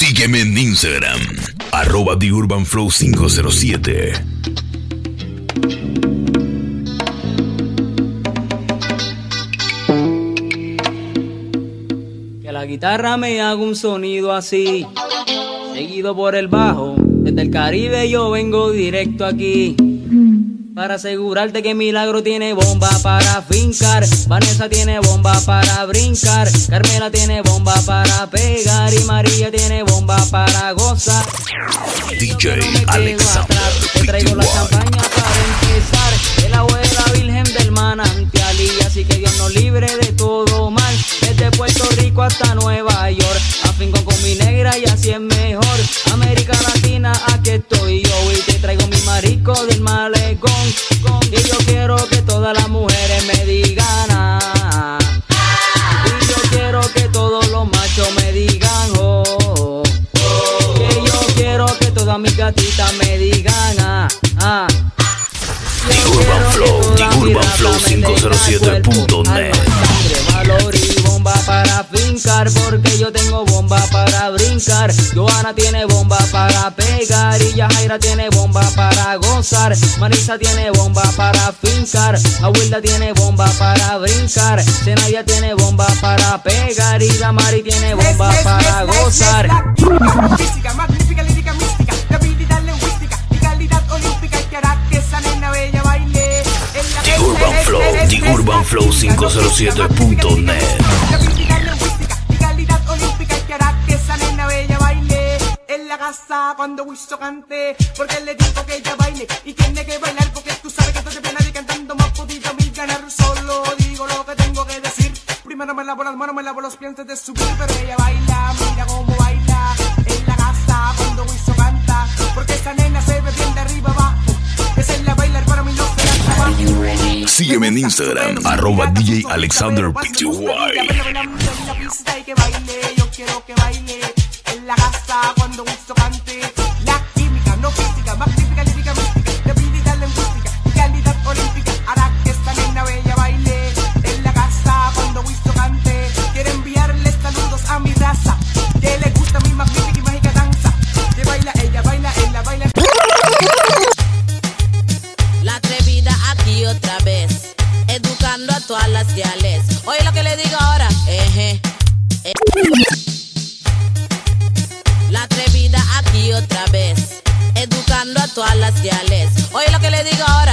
Sígueme en Instagram, @TheUrbanFlow507. Que la guitarra me haga un sonido así, seguido por el bajo. Desde el Caribe yo vengo directo aquí, para asegurarte que Milagro tiene bomba para fincar, Vanessa tiene bomba para brincar, Carmela tiene bomba para pegar y María tiene bomba para gozar. DJ Alexander, te traigo la champaña para empezar, el agua de la Virgen del Manantial, y así que Dios nos libre de todo mal, desde Puerto Rico hasta Nueva York, afinco con mi negra y así es mejor. América Latina, aquí estoy yo y te traigo mi marico del malecón. Y yo quiero que todas las mujeres me digan ah. Y yo quiero que todos los machos me digan oh. Que yo quiero que todas mis gatitas me digan ah. TheUrbanFlow507.net. Valor y bomba para fincar, porque yo tengo bomba para brincar. Johanna tiene bomba para pegar y Yajaira tiene bomba para gozar. Marisa tiene bomba para fincar, Abuela tiene bomba para brincar, Zenaya tiene bomba para pegar y Damari tiene bomba para gozar. Física, magnífica, lírica, mística, la habilidad lingüística y calidad olímpica que hará que esa nena bella baile. TheUrbanFlow507.net. La habilidad lingüística y calidad olímpica que hará que esa nena bella baile en la casa cuando Wiso cante, porque le digo que ella baile y tiene que bailar, porque tú sabes que esto te nadie cantando más podido mil ganar. Solo digo lo que tengo que decir, primero me lavo las manos, me lavo los pies antes de subir, pero ella baila, mira cómo baila en la casa cuando Wiso canta, porque esa nena se ve bien de arriba abajo, esa es la bailar para mí no se la trabajo. Sígueme en Instagram, @DJ Alexander PTY. Y que baile, yo quiero que baile en la casa cuando Wiso cante. La química, no física, magnífica, lírica, mística, de habilidad lingüística y calidad olímpica hará que esta nena bella baile en la casa cuando Wiso cante. Quiero enviarles saludos a mi raza, que le gusta mi magnífica y mágica danza, que baila ella, baila ella, baila. La atrevida aquí otra vez, educando a todas las diales. Oye lo que le digo ahora, La atrevida aquí otra vez, educando a todas las diales. Oye lo que le digo ahora,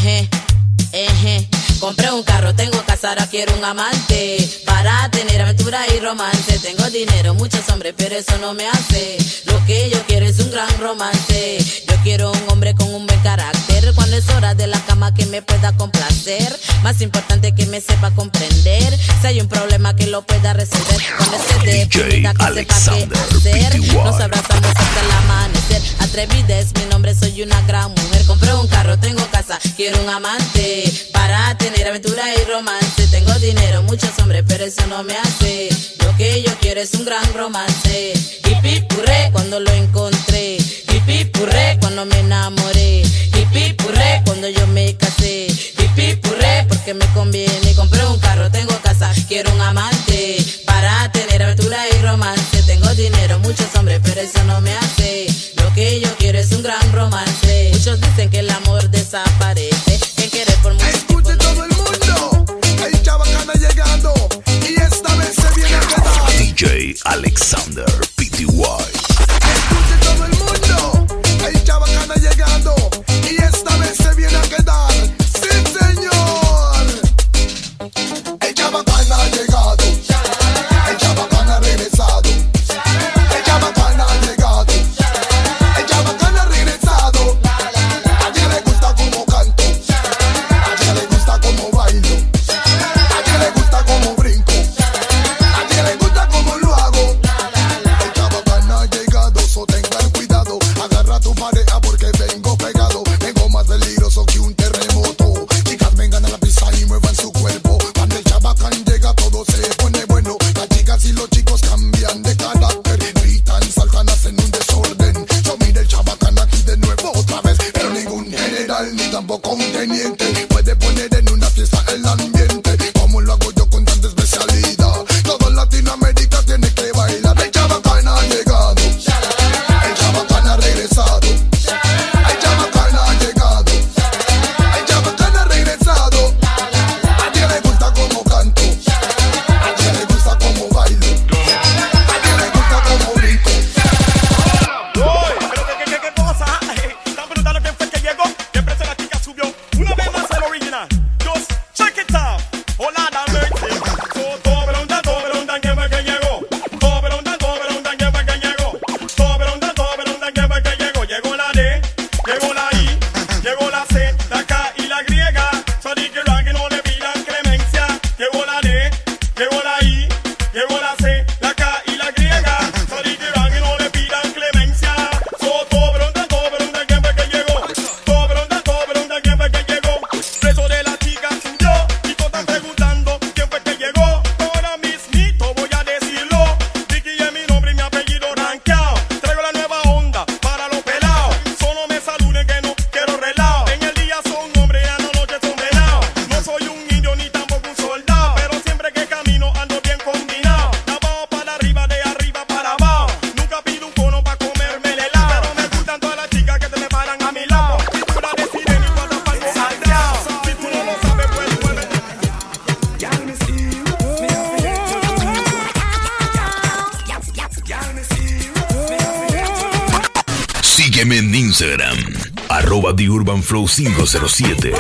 Compré un carro, tengo casa, ahora quiero un amante para tener aventura y romance. Tengo dinero, muchos hombres, pero eso no me hace. Lo que yo quiero es un gran romance. Yo quiero un hombre con un buen carácter, cuando es hora de la cama que me pueda complacer. Más importante que me sepa comprender, si hay un problema que lo pueda resolver. Cuando esté de comida que sepa qué hacer, nos abrazamos hasta el amanecer. Atrevida es mi nombre, soy una gran mujer. Compré un carro, tengo casa, quiero un amante para tener aventura y romance. Tengo dinero, muchos hombres, pero eso no me hace. Lo que yo quiero es un gran romance. Hippie purré cuando lo encontré, hippie purré cuando me enamoré, hippie purré cuando yo me casé, hippie purré porque me conviene. Compré un carro, tengo casa, quiero un amante para tener aventura y romance. Tengo dinero, muchos hombres, pero eso no me hace. Lo que yo quiero es un gran romance. Muchos dicen que el amor desaparece, que querer por mucho tiempo. Escuche todo el mundo, hay chabacana llegando y esta vez se viene a quedar. DJ Alexander PTY. Escuche todo el mundo, hay chabacana llegando y esta vez se viene a quedar. Sí, señor. El chabacana ha llegado, el chabacana ha regresado, el chabacana ha llegado, el chabacana ha regresado. A ella le gusta como canto, a ella le gusta como bailo, a ella le gusta como brinco, a ella le gusta como lo hago. El chabacana ha llegado. Sígueme en Instagram, @TheUrbanFlow507.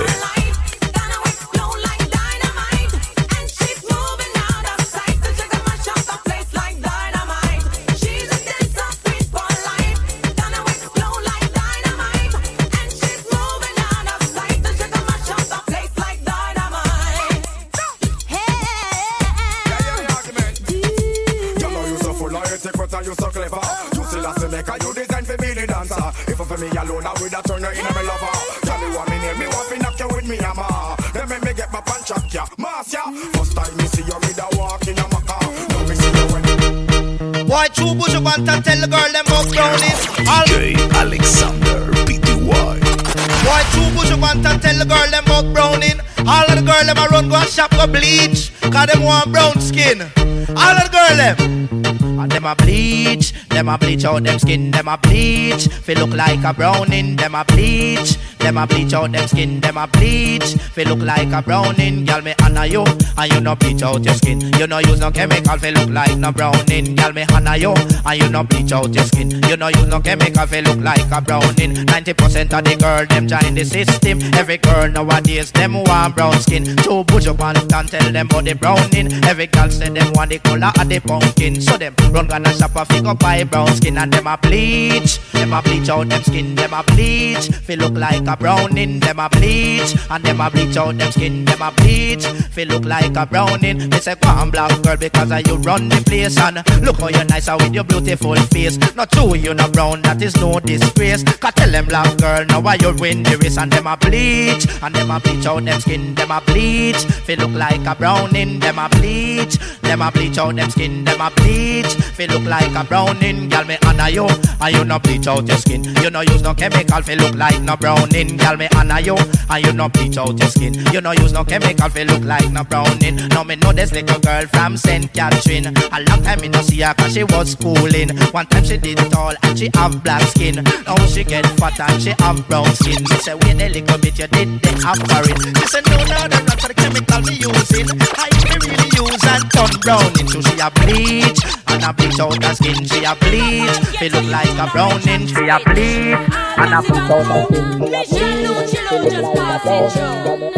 You so clever. You still a make you design for me the dancer. If for me alone, I would have turned you in a me lover. Tell me what me name, me want to knock you with me hammer. Then make me get my punch up ya, mass ya. First time me see you with a walk in a maca. Now me see you when. Boy, true bush up and tell the girl them up brownies. DJ Alexander PTY. Boy, true bush up and tell the girl them up browning. All of the girl them a run go and shop go bleach, cause them want brown skin. All of the girl them. And them a bleach out them skin, them a bleach. Feel look like a browning, them a bleach out them skin, them a bleach. Feel look like a browning, girl me honor you, and you no bleach out your skin. You no use no chemical, feel look like no browning, girl me honor you, and you no bleach out your skin. You no use no chemical, feel look like a browning. 90% of the girl them join the system. Every girl nowadays them want brown skin. Two bush up and tell them about the browning. Every girl say them want the color of the pumpkin, so them run gonna shop a figure buy brown skin, and them a bleach out them skin, them a bleach. Feel look like a browning, them a bleach, and them a bleach out them skin, them a bleach. Feel look like a browning. They say go on black girl because you run the place, and look how you nice with your beautiful face. Not true you no brown, that is no disgrace. Cause tell them black girl now why you win the race, and them a bleach out them skin, them a bleach. Feel look like a browning, them a bleach out them skin, them a bleach. Feel look like a browning, girl me honor you, and you no bleach out your skin. You no use no chemical, feel look like no browning, girl me honor you, and you no bleach out your skin. You no use no chemical, feel look like no browning. Now me know this little girl from St. Catherine. A long time me no see her cause she was schooling. One time she did tall and she have black skin. Now she get fat and she have brown skin. She say wait a little bit you did the offering. She say no, that's not the chemical me using. I really use and turn browning. So she a bleach and a bleach out her skin. She a bleach, feel look like a browning. She a bleach and a bleach out her skin. She a bleach, feel look like a browning.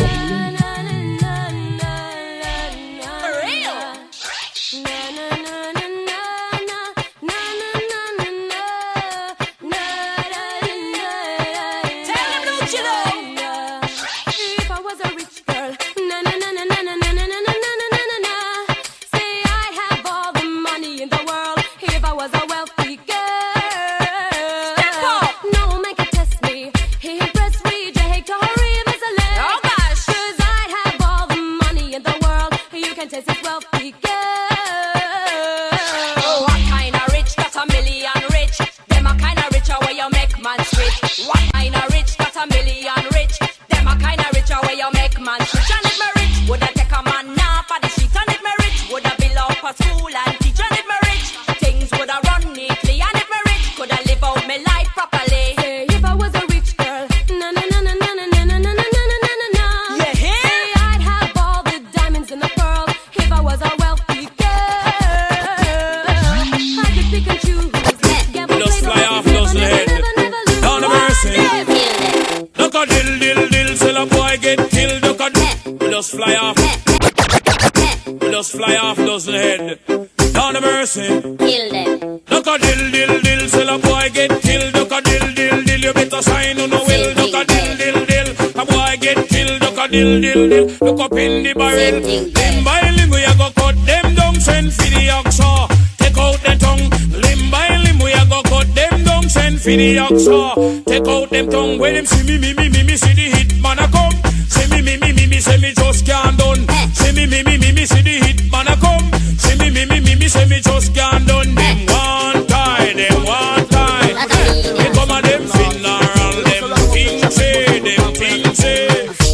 Fly off, doesn't head. Down the mercy. Kill them. Look a dill, till a boy get killed. Look a dill, you better sign on the will. Look a dill, a boy get killed. Look a dill, look up in the barrel. Limb by limb, we a go cut them down. Send for the oxa, take out the tongue. Limb by limb, we a go cut them down. Send for the oxa, take out them tongue. When them see me, see the hit man a come. See me, say me just can't done. See me, see the hit man a come. See me, say me just can't done. Them one time. They come and them funeral, them things say.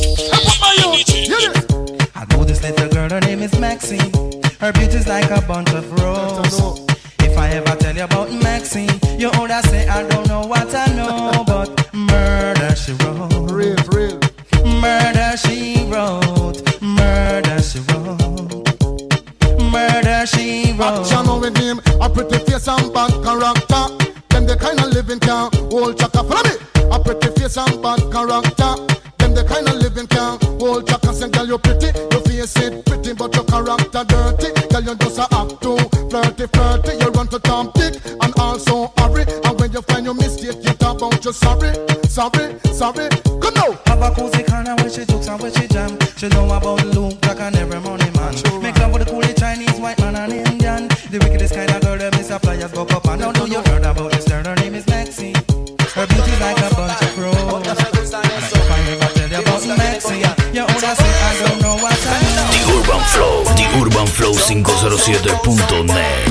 I know this little girl, her name is Maxine. Her beauty's like a bunch of roses. If I ever tell you about Maxine, you older say I don't know what I know, but murder she wrote. Real. Murder she wrote. Murder she wrote. Murder she wrote. Action with him, a pretty face and bad character. Them the kind of living can hold chaka. Follow me. A pretty face and bad character. Them the kind of living can hold chaka. Say girl you pretty, your face it pretty, but your character dirty. Girl you just a act too flirty. You run to Tom Dick and also hurry. And when you find your mistake, you talk about you sorry. Come now. Have a cozy corner where she jokes and where she jam. She know about Luke, Jack and every money man. Make love with the coolie Chinese, white man and Indian. The wickedest kind of girl that Mr. Flyers go up and down. Know you heard about this girl, her name is Maxine. Her beauty's like a bunch of roses. And if I ever tell you about Maxine, you older say I don't know what I know. The Urban Flow, TheUrbanFlow507.net.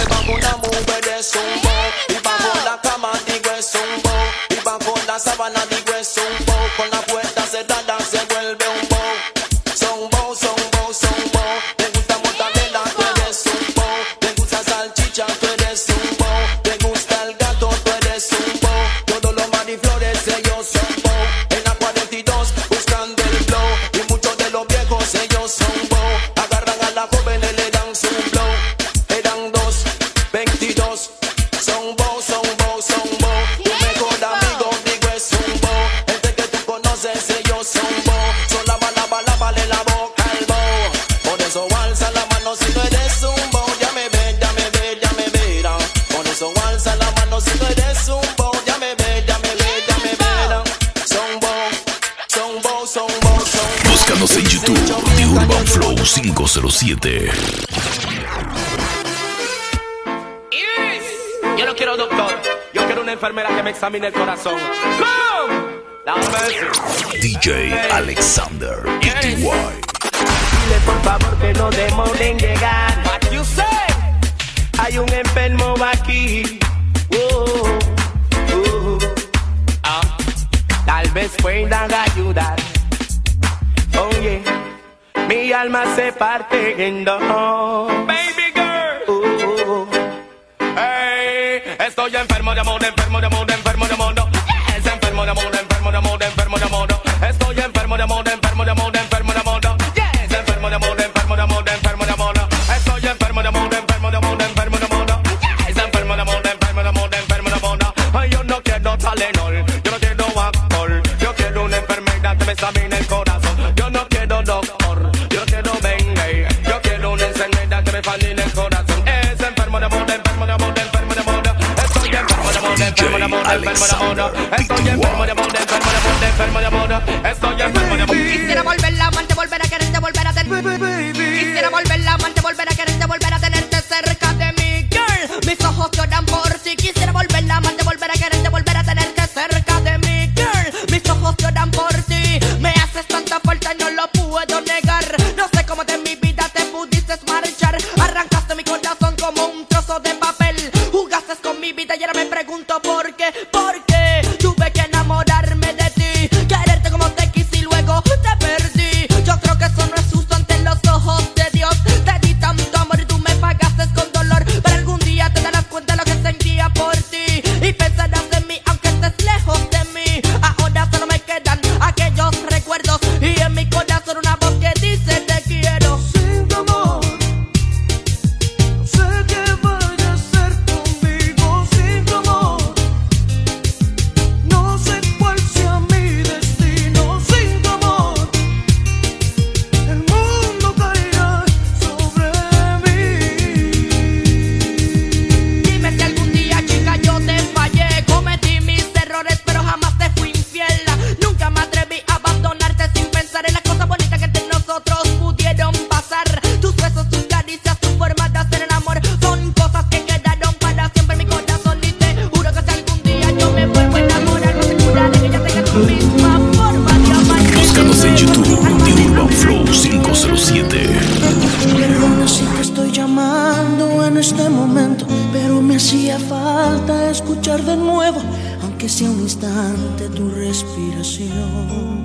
Sabana digo es un bow, con la puerta cerrada se vuelve un bow. Son bow, te gusta mortadela, tú eres un bow. Te gusta salchicha, tú eres un bow. Te gusta el gato, tú eres un bow. Todos los mariflores, ellos son bow. En la 42 buscando el blow. Y muchos de los viejos, ellos son bow. Agarran a la joven y le dan su blow. Eran 2, 22. Son bow. Tu mejor amigo es un bo, gente que tú conoces, ellos son bo. Son la lávale la boca al bo. Por eso alza la mano si no eres un bo. Ya me ve. Por eso alza la mano si no eres un bo. Ya me ve. Son bo. Búscanos en YouTube, The Urban Flow 507. Yo no quiero doctor, yo quiero una enfermera que me examine el corazón. ¡Come! DJ Alexander PTY. Dile por favor que no demoren en llegar. What you say? Hay un enfermo aquí. Tal vez puedan ayudar. Oye, mi alma se parte en dos. Baby girl. Hey, estoy enfermo de amor, enfermo de amor. Es enfermo de amor. Estoy enfermo de amor, enfermo de amor. Yes, enfermo de amor. Estoy enfermo de amor, Yes, enfermo de amor. Ay, yo no quiero Tylenol, yo no quiero alcohol. Yo quiero una enfermedad que me examine el corazón. Yo no quiero doctor, yo quiero Bengay. Yo quiero una enfermedad que me fascine el corazón. Es enfermo de amor. Estoy enfermo de amor. Quisiera volver la amante, volver a quererte, volver a tener. Quisiera volver la amante, volver a quererte, volver a tenerte cerca de mí, girl. Mis ojos lloran por ti. Quisiera volver la amante, volver a quererte, volver a tenerte cerca de mí, girl. Mis ojos lloran por ti. Me haces tanta falta y no lo puedo negar. No sé cómo de mi vida te pudiste marchar. Arrancaste mi corazón como un trozo de papel. Jugaste con mi vida y ahora me pregunto por qué. Tuve que enamorarme de ti, quererte como te quise y luego te perdí. Yo creo que eso no es justo ante los ojos de Dios. Te di tanto amor y tú me pagaste con dolor. Pero algún día te darás cuenta de lo que sentía por ti y pensarás en mí aunque estés lejos de mí. Ahora solo me quedan aquellos recuerdos y en mi corazón una voz que dice te quiero. Sin tu amor no sé qué vaya a hacer conmigo. Sin tu amor no sé cuál sea mi destino. Sin tu amor el mundo caerá sobre mí. Dime si algún día, chica, yo te fallé. Cometí mis errores pero jamás te fui infiel. Nunca me atreví a abandonarte sin pensar en las cosas bonitas que entre nosotros pudieron pasar. Tus besos, tus caricias, tu forma de hacer el amor son cosas que quedaron para siempre en mi corazón. Y te juro que si algún día yo me vuelvo a enamorar, no te curaré que ya tenga tu misma forma de amar. Búscanos en YouTube, The Urban Flow 507. Perdona si te estoy llamando en este momento, pero me hacía falta escuchar de nuevo, aunque sea un instante, tu respiración.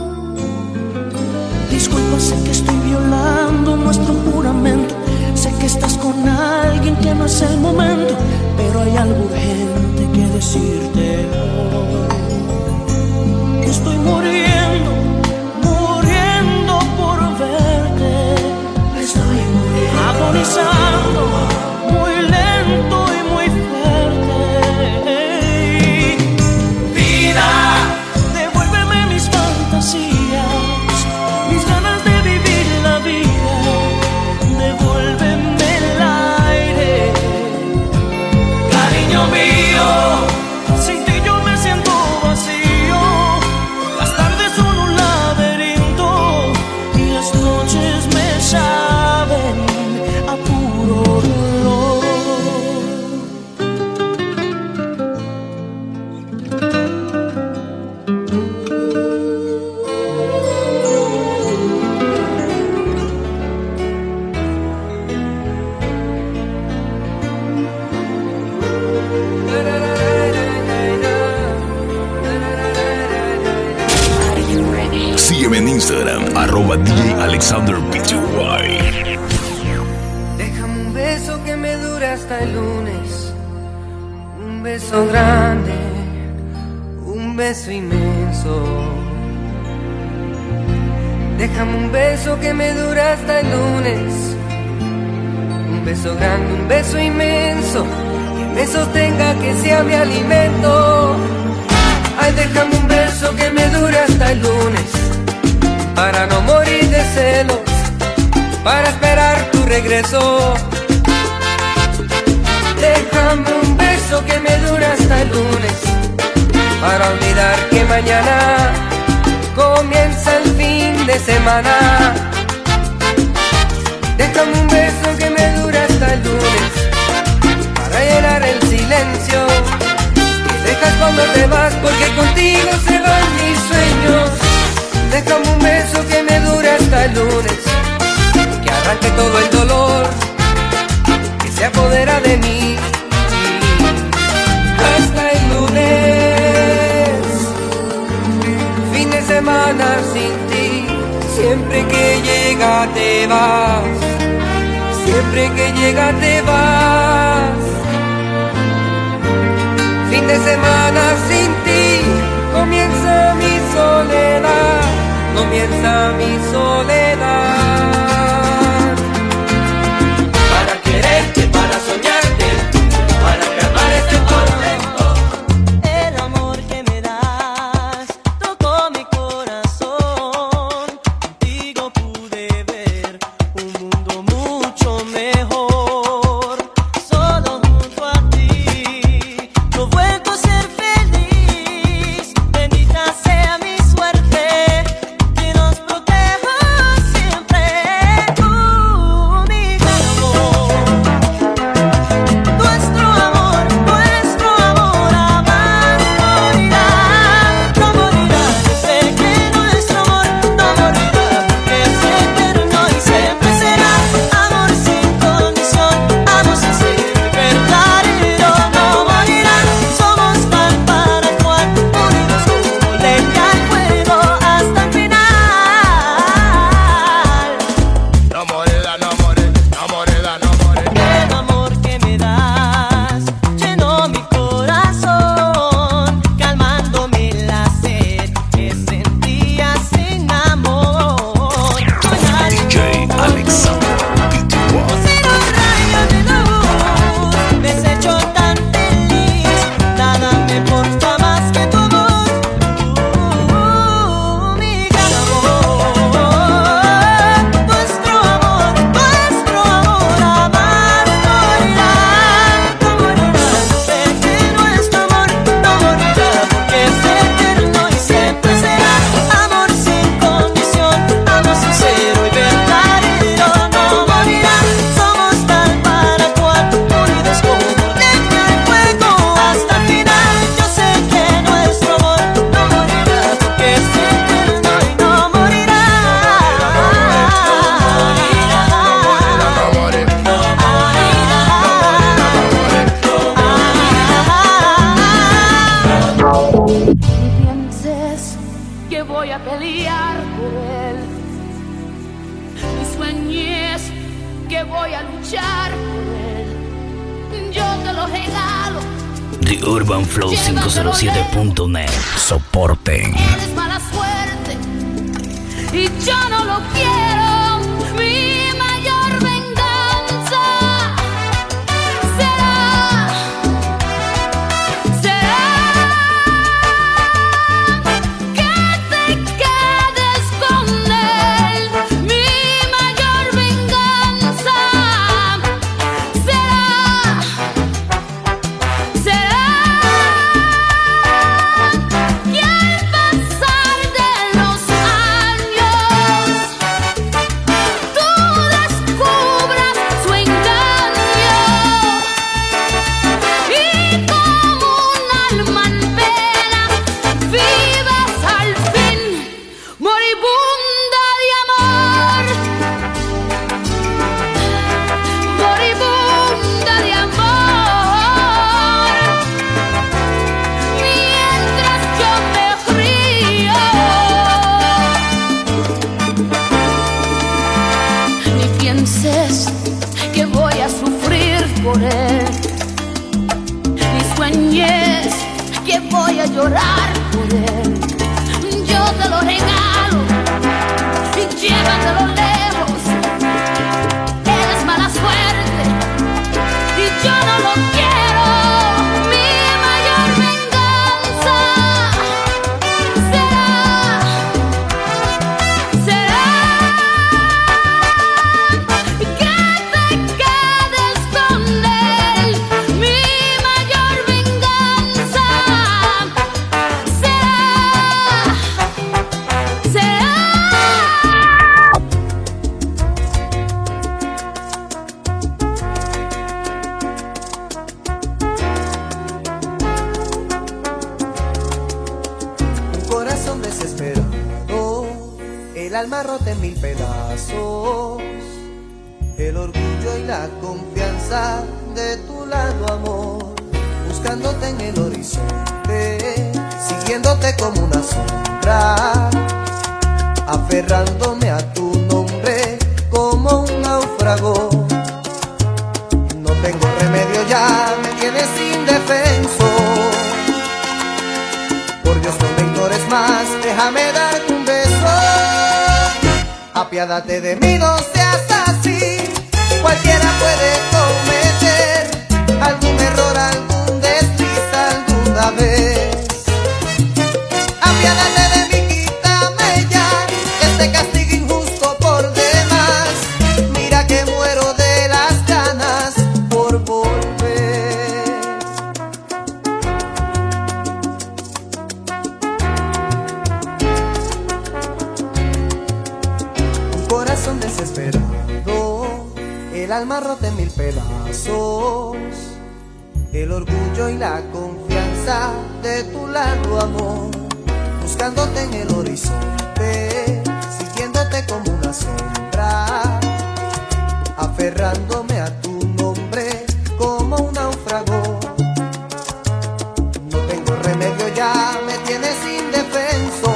Disculpa, sé que estoy violando nuestro juramento. Sé que estás con alguien que no es el momento, pero hay algo urgente que decirte hoy. Estoy muriendo por verte. Estoy muriendo, agonizando, muy lento y muy fuerte. Instagram, @DJ Alexander Pty. Déjame un beso que me dure hasta el lunes. Un beso grande, un beso inmenso. Déjame un beso que me dure hasta el lunes. Un beso grande, un beso inmenso, que me sostenga, que sea mi alimento. Ay, déjame un beso que me dure hasta el lunes, para no morir de celos, para esperar tu regreso. Déjame un beso que me dure hasta el lunes, para olvidar que mañana comienza el fin de semana. Déjame un beso que me dure hasta el lunes, para llenar el silencio que dejas cuando te vas, porque contigo se van mis sueños. Déjame un beso que me dure hasta el lunes, que arranque todo el dolor que se apodera de mí. Hasta el lunes, fin de semana sin ti. Siempre que llega te vas, siempre que llega te vas. Fin de semana sin ti, comienza mi soledad, comienza mi soledad. Para quererte, para soñarte, para calmar este tormento. El amor que me das tocó mi corazón. Contigo pude ver un mundo mucho mejor. Solo junto a ti no he vuelto a ser feliz. Bendita sea mi suerte, que nos proteja siempre. Mi gran amor, nuestro amor jamás morirá, no morirá. Yo sé que nuestro amor no morirá, porque es eterno y siempre será. Amor sin condición, amor sincero y verdadero, no morirá. Somos tal para cual, unidos como leña al fuego hasta el final. No morirá, no morirá, no morirá, no morirá. El amor que me das llenó mi corazón, calmándome la sed que sentía sin amor. DJ Alexander Pty. Sin un rayo de luz me has hecho tan feliz. Nada me importa más que tu amor, mi gran amor. Nuestro amor jamás morirá, no morirá. Yo sé que nuestro amor no morirá, porque es eterno y siempre será. Amor sin condición, amor sincero y verdadero, no morirá. Somos tal para cual, unidos como leña al fuego hasta el final. Yo sé que nuestro amor no morirá, porque es eterno y no morirá. Ni pienses que voy a pelear por él, ni sueñes que voy a luchar por él. Yo te lo regalo. TheUrbanFlow507.net. Soporten. Eres mala suerte y yo no lo quiero. Mi mayor venganza será que te quedes con él. Mi mayor venganza será que al pasar de los años extrañes, que voy a llorar por él. Yo te lo regalo y llévatelo lejos. Él es mala suerte y yo no lo quiero. Mi mayor venganza será que te quedes con él. Mi mayor venganza será Un corazón desesperado, el alma rota en mil pedazos, el orgullo y la confianza de tu lado, amor, buscándote en el horizonte, siguiéndote como una sombra, aferrándome a tu nombre como un náufrago. No tengo remedio ya, me tienes indefenso. Por Dios, no me ignores más, déjame darte un beso. Apiádate de mí, no seas así. Cualquiera puede cometer algún error, algún desliz alguna vez. Apiádate de mí, quítame ya este castigo injusto por demás. Mira que muero de las ganas por volver. Un corazón desesperado, el alma rota en mil pedazos, el orgullo y la confianza de tu lado, amor, buscándote en el horizonte, siguiéndote como una sombra, aferrándome a tu nombre como un náufrago. No tengo remedio ya, me tienes indefenso.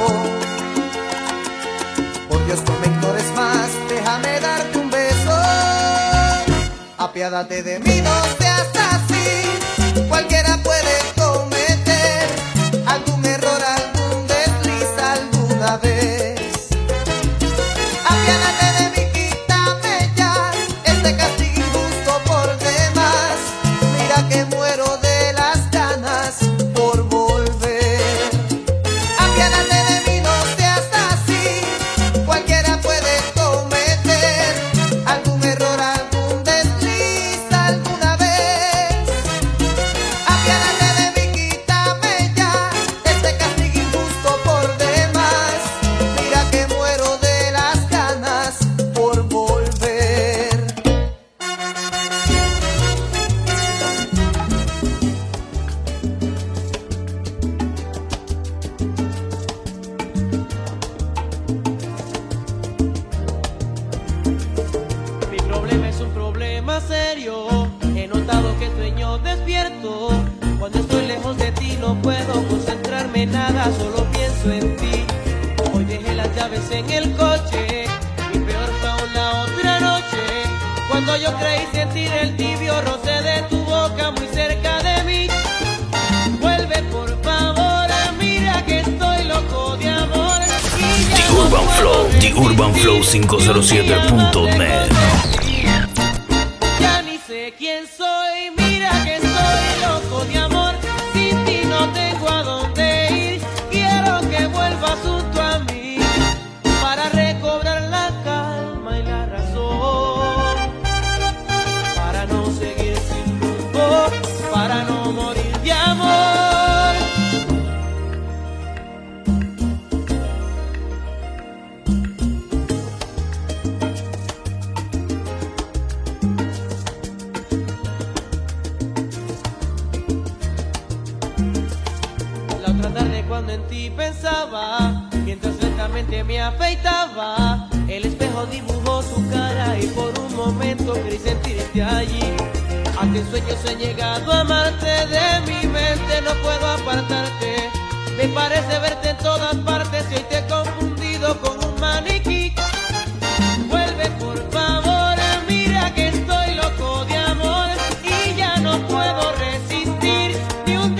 Por Dios, no me ignores más, déjame darte un beso. Apiádate de mí, no seas así. Cualquiera puede cometer algún error, algún desliz alguna vez. Apiádate de mí, quítame ya este castigo injusto por demás. Mira que muero de las ganas por volver. Apiádate de mí, no seas así. Cualquiera puede cometer algún error, algún desliz alguna vez. Apiádate de mí, quítame ya este castigo injusto por demás. Mira que muero de las ganas por volver. Mi problema es un problema serio. He notado que sueño despierto. Cuando estoy lejos de ti no puedo concentrarme en nada, solo pienso en ti. Hoy dejé las llaves en el coche y peor fue aún la otra noche, cuando yo creí sentir el tibio roce de tu boca muy cerca de mí. Vuelve por favor, mira que estoy loco de amor. The Urban Flow, TheUrbanFlow507.net. Ya ni sé quién soy, mira que estoy loco de amor. Sin ti no tengo a dónde ir, quiero que vuelvas junto a mí para recobrar la calma y la razón, para no seguir sin rumbo, para no morir de amor. La otra tarde cuando en ti pensaba, mientras lentamente me afeitaba, el espejo dibujó tu cara y por un momento creí sentirte allí. Ante sueños he llegado a amarte, de mi mente no puedo apartarte. Me parece verte en todas partes y hoy te he confundido con un maniquí. Vuelve por favor, mira que estoy loco de amor y ya no puedo resistir ni un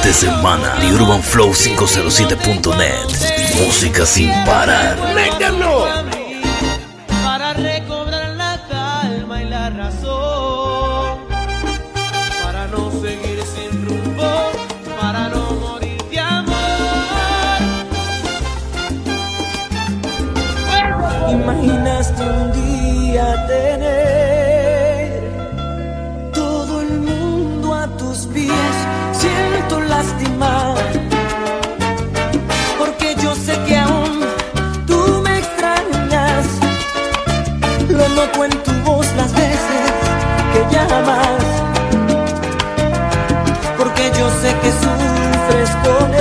fines de semana. The Urban Flow 507.net. Música sin parar. ¡Métanlo! Para recobrar la calma y la razón, para no seguir sin rumbo, para no morir de amor. Imaginaste un día tener todo el mundo a tus pies. Siento lastimar, porque yo sé que aún tú me extrañas. Lo noto en tu voz las veces que llamas, porque yo sé que sufres con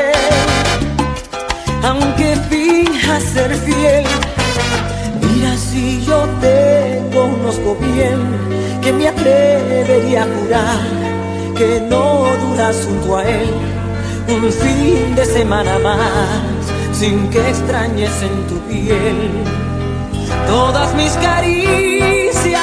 él, aunque finjas ser fiel. Mira, si yo te conozco bien, que me atrevería a jurar que no duras junto a él un fin de semana más, sin que extrañes en tu piel todas mis caricias.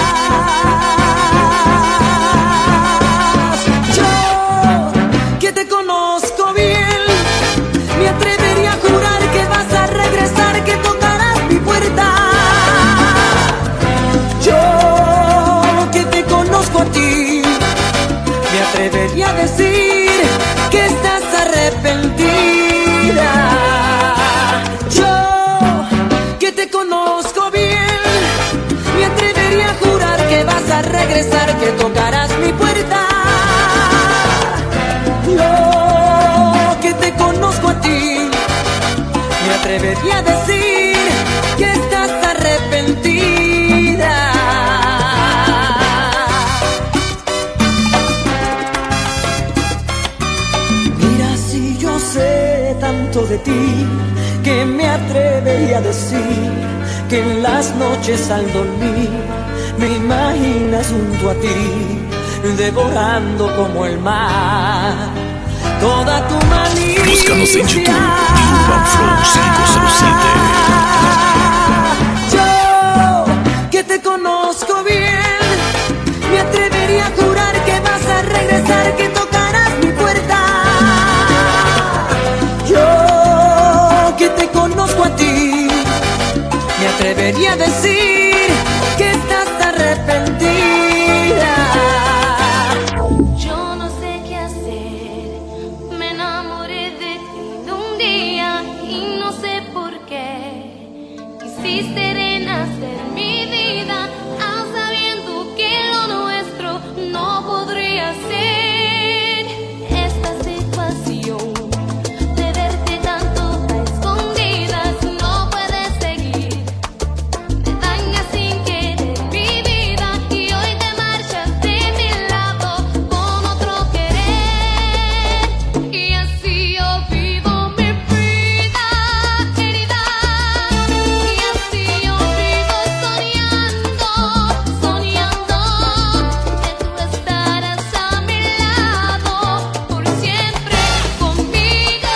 Yo, que te conozco bien, me atrevería a jurar que vas a regresar, que tocarás mi puerta. Yo, que te conozco a ti, me atrevería a decir que estás arrepentida. Yo, que te conozco bien, me atrevería a jurar que vas a regresar, que tocarás mi puerta. Yo, que te conozco a ti, me atrevería a decir que estás arrepentida. Tanto de ti que me atrevería a decir que en las noches al dormir me imaginas junto a ti, devorando como el mar toda tu malicia. Búscanos en YouTube, The Urban Flow 507. Yo, que te conozco bien, me atrevería a jurar que vas a regresar, que tocarás mi puerta. Que te conozco a ti, me atrevería a decir que estás arrepentida. Yo no sé qué hacer, me enamoré de ti de un día y no sé por qué. Quisiste renacer mi vida, aun sabiendo que lo nuestro no podría ser. Esta situación de verte tanto a escondidas no puede seguir. Me daña sin querer mi vida y hoy te marchas de mi lado con otro querer. Y así yo vivo mi vida herida, y así yo vivo soñando, soñando que tú estarás a mi lado por siempre conmigo.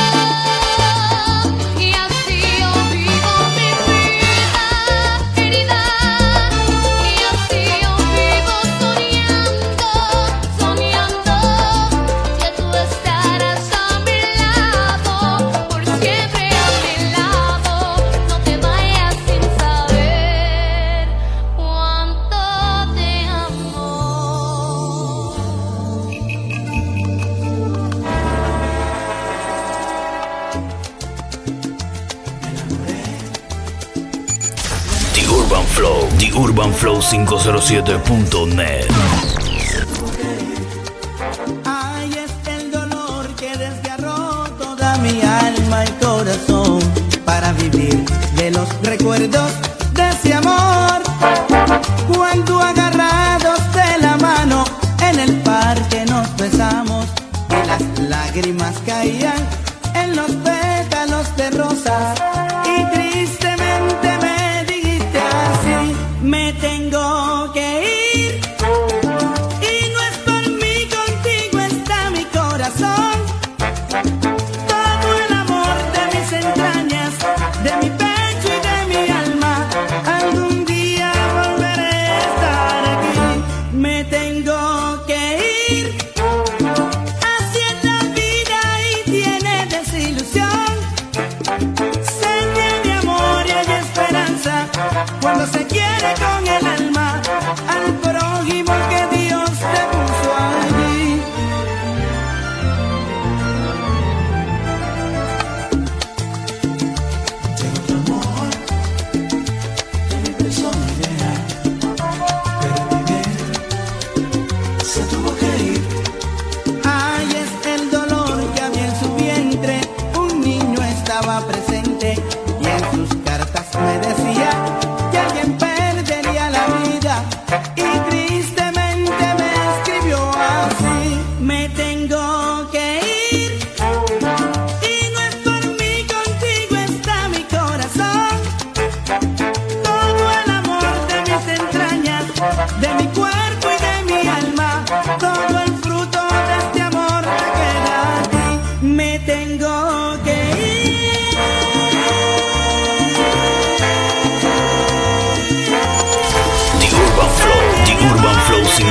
Y así yo vivo mi vida herida, y así yo vivo soñando, soñando que tú estarás a mi lado por siempre a mi lado. No te vayas sin saber cuánto te amo. The Urban Flow, The Urban Flow 507.net. Ay, es el dolor que desgarró toda mi alma y corazón para vivir de los recuerdos de ese amor. Cuando agarrados de la mano en el parque nos besamos y las lágrimas caían en los pétalos de rosas y tristemente me dijiste así: me tengo que ir. Y no es por mí, contigo está mi corazón. Todo el amor de mis entrañas, de mi pecho y de mi alma. Algún día volveré a estar aquí. Me tengo que ir. Haciendo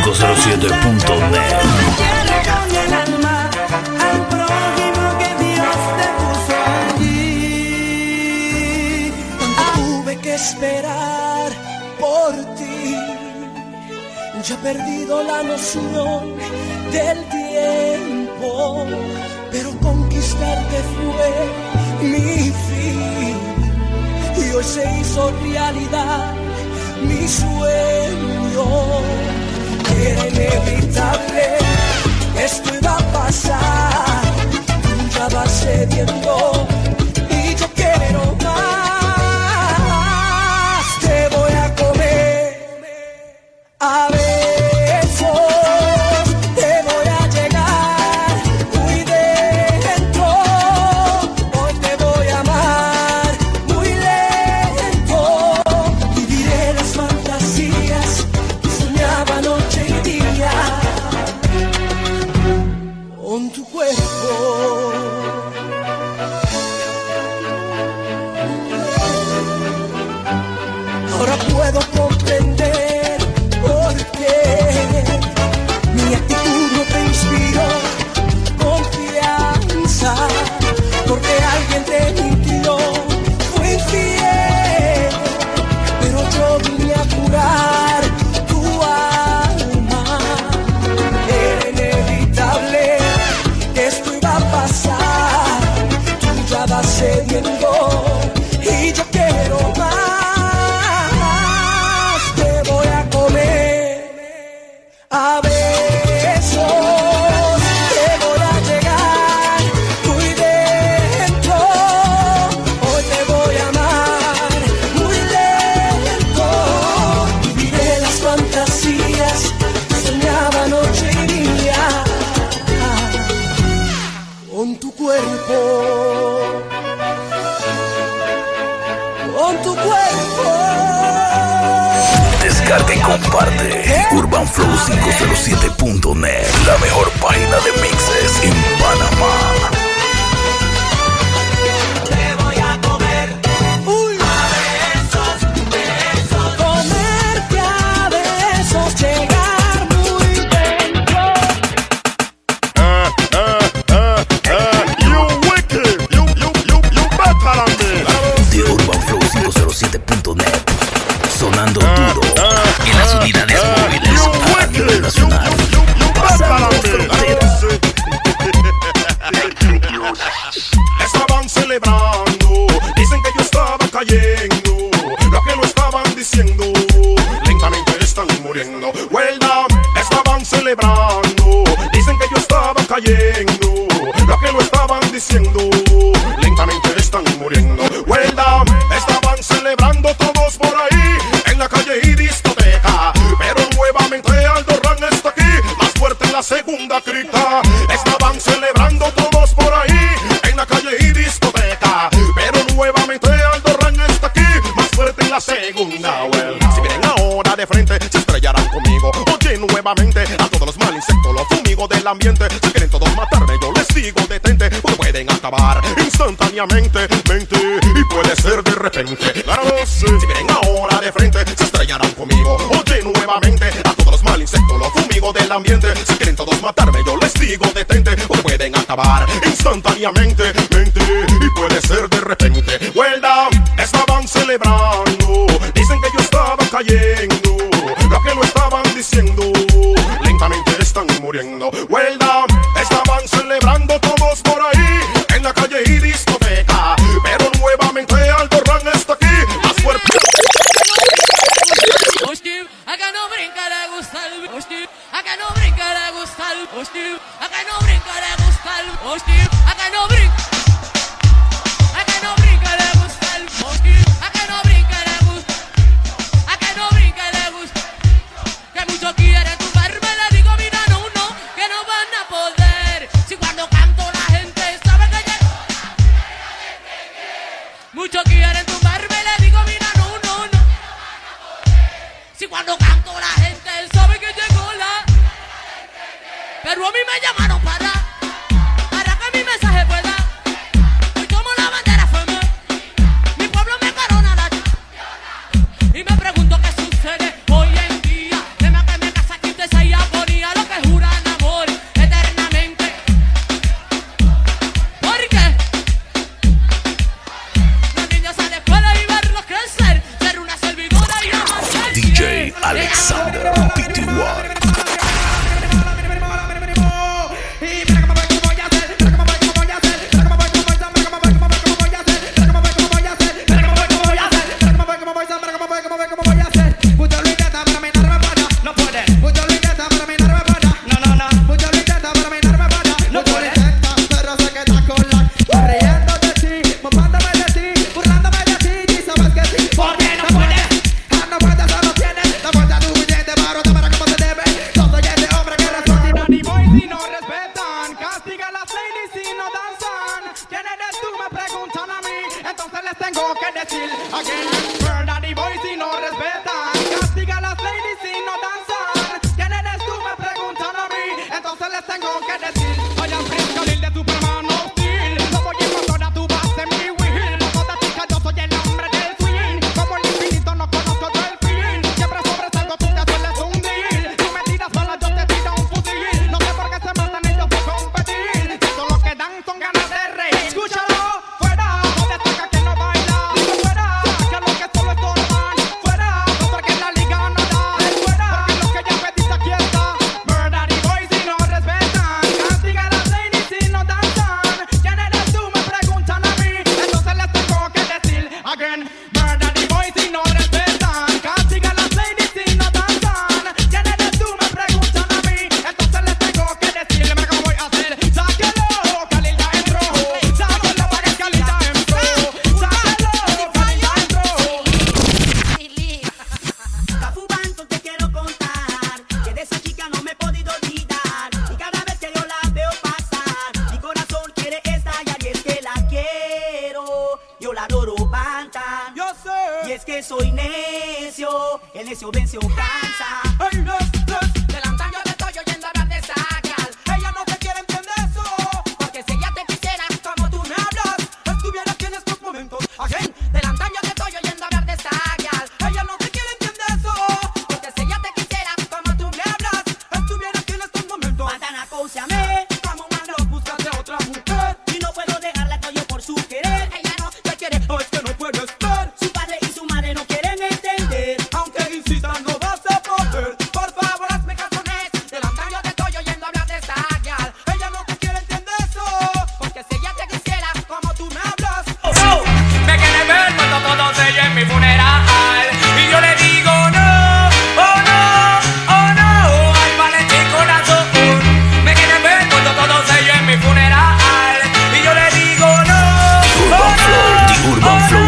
507.net. Esperar por ti, ya he perdido la noción del tiempo, pero conquistarte fue mi fin y hoy se hizo realidad mi sueño. Era inevitable, esto iba a pasar, tú ya vas cediendo y yo quiero más. A besos te voy a llegar muy dentro, hoy te voy a amar muy lento, viviré las fantasías que soñaba noche y día con tu cuerpo. Ahora puedo comprender mi actitud no te inspiró confianza, porque alguien te mintió, fue infiel, pero yo vine a curar tu alma. Era inevitable que esto iba a pasar, tú ya vas cediendo y yo quiero más. A besos te voy a llegar muy dentro, hoy te voy a amar muy lento, viviré las fantasías que soñaba noche y día con tu cuerpo, con tu cuerpo. Descarga y comparte UrbanFlow507.net, la mejor página de mixes en Panamá. Te voy a comer a besos, besos, comerte a besos, llegar muy dentro. You wicked, you better than me. De UrbanFlow507.net, sonando duro en las unidades móviles a nivel nacional, pasando fronteras. Estaban celebrando, dicen que yo estaba cayendo, lo que lo estaban diciendo, lentamente están muriendo. Well down, estaban celebrando, dicen que yo estaba cayendo, lo que lo estaban diciendo, lentamente están muriendo. Well down, estaban celebrando todos por ahí, en la calle y discoteca, pero nuevamente Aldorran está aquí, más fuerte en la segunda cripta. Estaban celebrando todos por ahí, en la calle y discoteca, pero nuevamente Aldorran está aquí, más fuerte en la segunda. Well, si vienen ahora de frente, se estrellarán conmigo. Oye, nuevamente a todos los mal insectos, los fumigos del ambiente. Si quieren todos matarme, yo les digo detente, porque pueden acabar instantáneamente, mente, y puede ser de repente. Claro, sí. Si vienen ahora de frente, se estrellarán conmigo. Oye, nuevamente a todos los mal insectos, los fumigos del ambiente. Si quieren todos matarme, yo les digo detente, porque pueden acabar instantáneamente, mente, y puede ser de repente. Well down, estaban celebrando, dicen que yo estaba cayendo, lo que lo estaban diciendo, lentamente están muriendo. Well down, estaban celebrando todos por ahí, en la calle y discoteca, pero nuevamente Aldorran está aquí, más fuerte. Acá no brinca, le gusta el acá no brinca, le gusta el acá no brinca, le gusta el acá no brinca, acá no brinca, le gusta el acá no brinca, le gusta, acá no brinca, le gusta, que muchos quieren tumbarme, le digo mira no, que no van a poder, si cuando canto la gente sabe que llego, muchos quieren tumbarme, le digo mira no, si cuando canto la gente sabe que llegó la, pero a mí me llamaron para que mi mensaje pueda, hoy tomo la bandera firme, mi pueblo me corona la, y me pregunto qué sucede hoy en día, tema que me casa aquí te se Alexander Pty. Soy necio, el necio venció cansa. Hey, delantando te estoy oyendo hablar de esa gal. Ella no te quiere entender eso, porque si ella te quisiera como tú me hablas, estuviera aquí en estos momentos. Again, delantando te estoy oyendo hablar de esa gal. Ella no te quiere entender eso, porque si ella te quisiera como tú me hablas, estuviera aquí en estos momentos. Mandan a cóciame, como mando buscarte a otra mujer, y no puedo dejarla yo por su querer. Ella no te quiere, no es que no puede estar. Su padre y su madre no quieren entender, aunque insistan no vas a poder. Por favor hazme casones, delantando te estoy oyendo hablar de esa gal. Ella no te quiere entender eso, porque si ella te quisiera como tú me hablas. Oh, me quieren ver cuando todos ellos en mi funeral, y yo le digo no, oh no, oh no, ay Valentín corazón. Me quieren ver cuando todos ellos en mi funeral, y yo le digo no, Urban Flow, The Urban Flow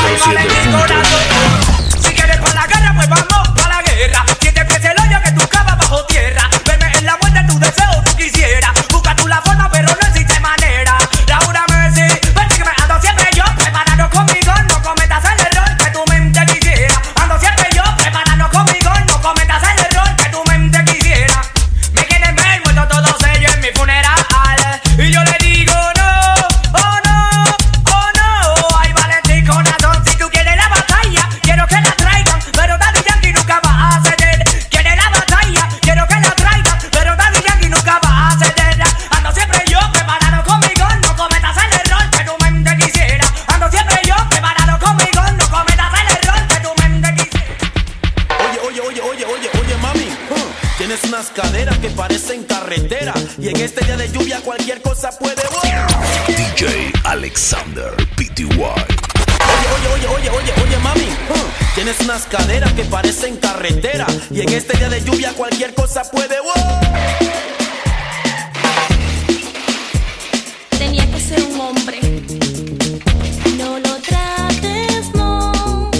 507.net. si quieres pa' la guerra, pues vamos pa' la guerra. Que te empiece el hoyo que tú cavas bajo tierra. Verme en la muerte, tu deseo, tú quisieras. Busca tú la forma, pero no existe manera. Laura Mercy, vete que me ando siempre yo preparado conmigo, no cometas el error que tu mente quisiera. Ando siempre yo preparado conmigo, no cometas el error que tu mente quisiera. Me quieren ver muerto todos ellos en mi funeral, y yo le digo no, oh no, oh no, ay Valentín corazón. Si tú quieres la batalla, quiero que la traigan, pero Daddy Yankee nunca va a ceder. Quiere la batalla, quiero que la traigan, pero Daddy Yankee nunca va a ceder. Ando siempre yo preparado conmigo, no cometas el error que tu mente quisiera. Ando siempre yo preparado conmigo, no cometas el error que tu mente quisiera. Oye, mami, tienes unas caderas que parecen carretera, y en este día de lluvia cualquier cosa puede. DJ Alexander Pty. Oye, mami, tienes unas caderas que parecen carretera, y en este día de lluvia cualquier cosa puede. Tenía que ser un hombre. No lo trates, no.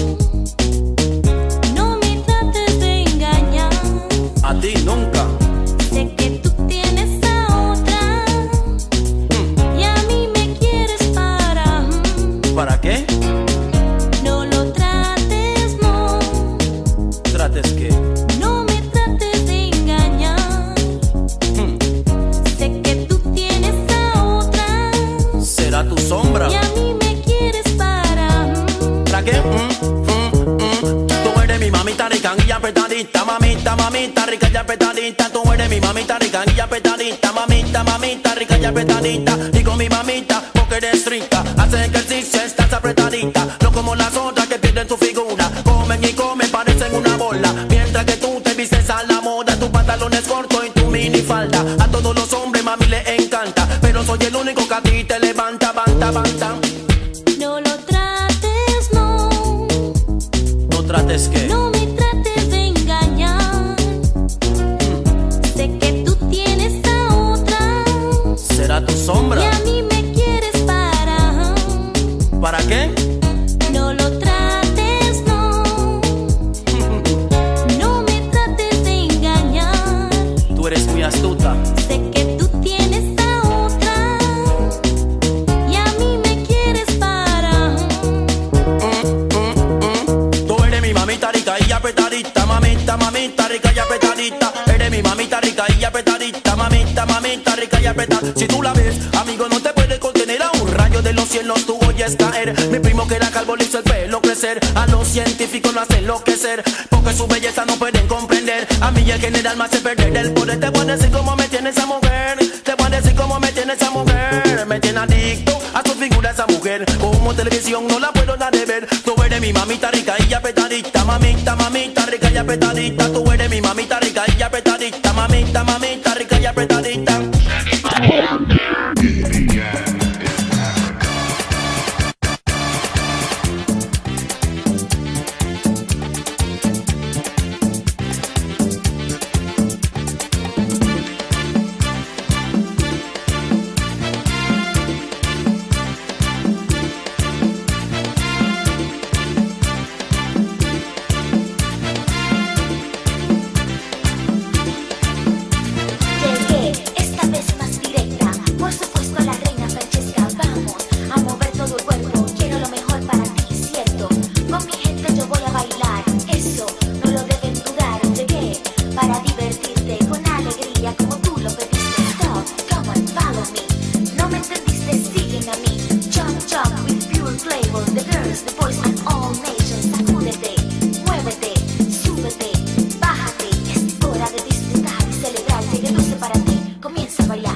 No me trates de engañar. A ti nunca. Sé que tú tienes a otra, y a mí me quieres para. ¿Para qué? No lo trates, no. ¿Trates qué? No me trates de engañar. Sé que tú tienes a otra, ¿Será tu sombra? y a mí me quieres para. ¿Para qué? Tú eres mi mamita rica y apretadita, mamita rica y apretadita. Tú eres mi mamita rica y apretadita, mamita rica y apretadita. Digo mi mamita porque eres rica, haces ejercicio, estás apretadita. No como las otras que pierden tu figura, comen y comen, parecen una bola, mientras pantalones cortos y tu minifalda. A todos los hombres, mami, les encanta. Pero soy el único que a ti te levanta, banta, banta. No lo trates, no. ¿No trates qué? No me trates de engañar. Sé que tú tienes a otra. ¿Será tu sombra? Y a mí me quieres para. ¿Para qué? No lo trates, no. No me trates de engañar. Tú eres muy astuta. Sé que tú tienes a otra. Y a mí me quieres para. Tú eres mi mamita rica y apretadita, mamita, mamita rica y apretadita. Eres mi mamita rica y apretadita, mamita, mamita rica y apretadita. Si tú la ves, amigo, no te puedes contener. A un rayo de los cielos tú oyes caer. Mi primo que era calvo le hizo el pelo crecer. A los científicos lo hace enloquecer, porque su belleza no pueden comprender. A mí el general me hace perder el poder. Te voy a decir cómo me tiene esa mujer. Te voy a decir cómo me tiene esa mujer. Me tiene adicto a su figura esa mujer. Como televisión no la puedo dar de ver. Tú eres mi mamita rica y apretadita, mamita, mamita rica y apretadita. Tú eres mi mamita rica y apretadita, mamita, mamita rica y apretadita. Llegué, esta vez más directa. Por supuesto la reina Francesca. Vamos a mover todo el cuerpo. Quiero lo mejor para ti, ¿cierto? Con mi gente yo voy a bailar. Eso no lo deben dudar. Llegué para divertirte con alegría como tú lo pediste. Stop, come on, follow me. No me entendiste, siguen a mí. Jump, jump with pure flavor. The girls, the boys and all nations. Sacúdete, muévete, súbete, bájate. Es hora de disfrutar y celebrar. Llegué dulce para ti, comienza a bailar.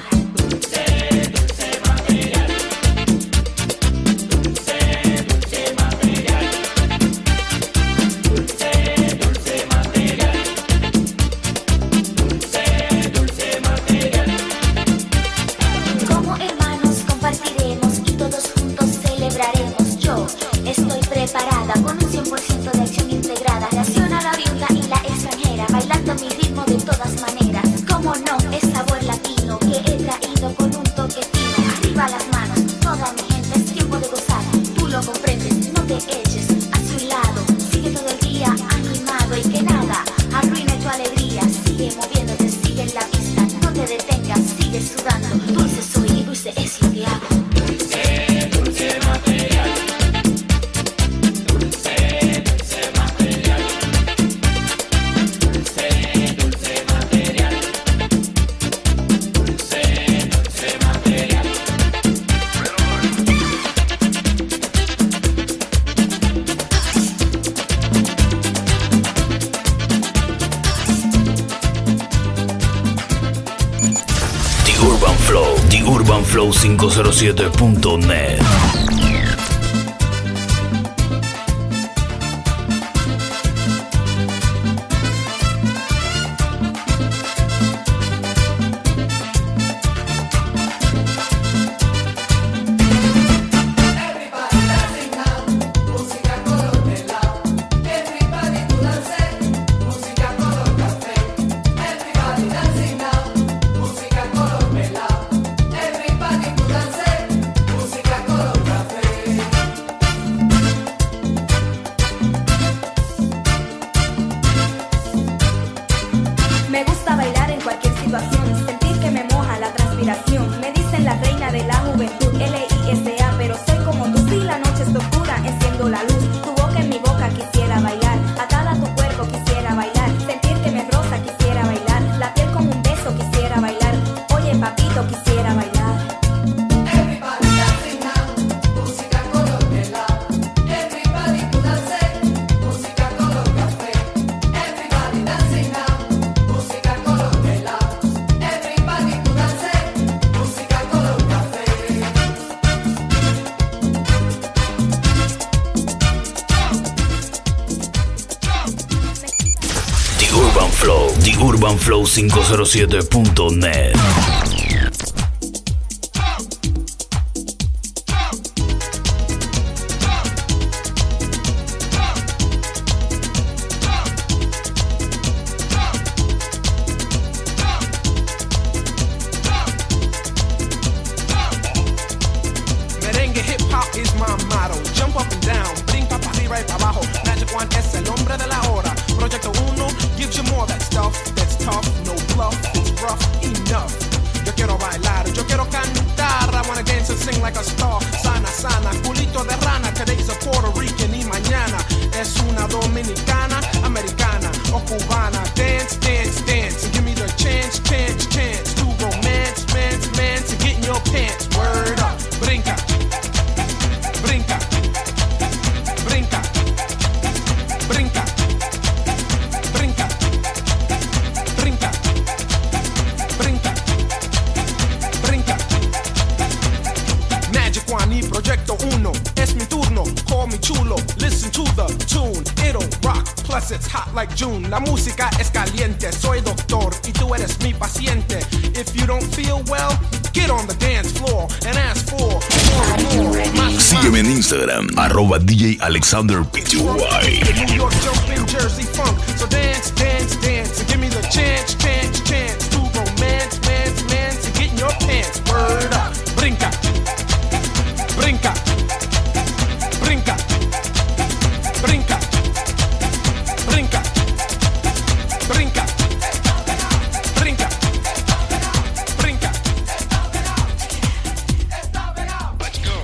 Como hermanos compartiremos y todos juntos celebraremos. Yo estoy preparada con un 100% de acción integrada. Nacional, la oriunda y la extranjera, bailando mi ritmo de todas maneras. Como no, es sabor latino que he traído con un toque fino. Arriba las manos, toda mi gente, es tiempo de gozar. Tú lo comprendes, no te eches hacia un lado. Sigue todo el día animado y que nada arruine tu alegría. Sigue moviéndote, sigue en la pista, no te detengas, sigue sudando. Dulce soy y dulce es lo que hago. Dulce material. Dulce material. Dulce material. Dulce material. The Urban Flow 507.net. Música color Urban Flow, TheUrbanFlow507.net. Is my motto. Jump up and down, brinca para arriba y para abajo. Magic One es el hombre de la hora. Proyecto 1 gives you more that stuff that's tough, no bluff, it's rough enough. Yo quiero bailar, yo quiero cantar. I wanna dance and sing like a star. Sana, sana, culito de rana. Today's a Puerto Rican y mañana es una dominicana, americana o cubana. Dance, dance, dance, and give me the chance, chance, chance to romance, mance, mance, and get in your pants. Word up, brinca. Brinca, brinca, brinca, brinca, brinca, brinca, brinca. Magic One y Proyecto 1, es mi turno, call me chulo. Listen to the tune, it'll rock, plus it's hot like June. La música es caliente, soy doctor y tú eres mi paciente. If you don't feel well, get on the dance floor and ask for more. Sígueme en Instagram, @DJ Alexander Pty. New York jumping Jersey funk. So dance, dance, dance, and give me the chance, chance, chance to romance, mance, mance, and get in your pants. Word up, brinca, brinca, brinca, brinca, brinca, brinca, brinca, brinca. Let's go.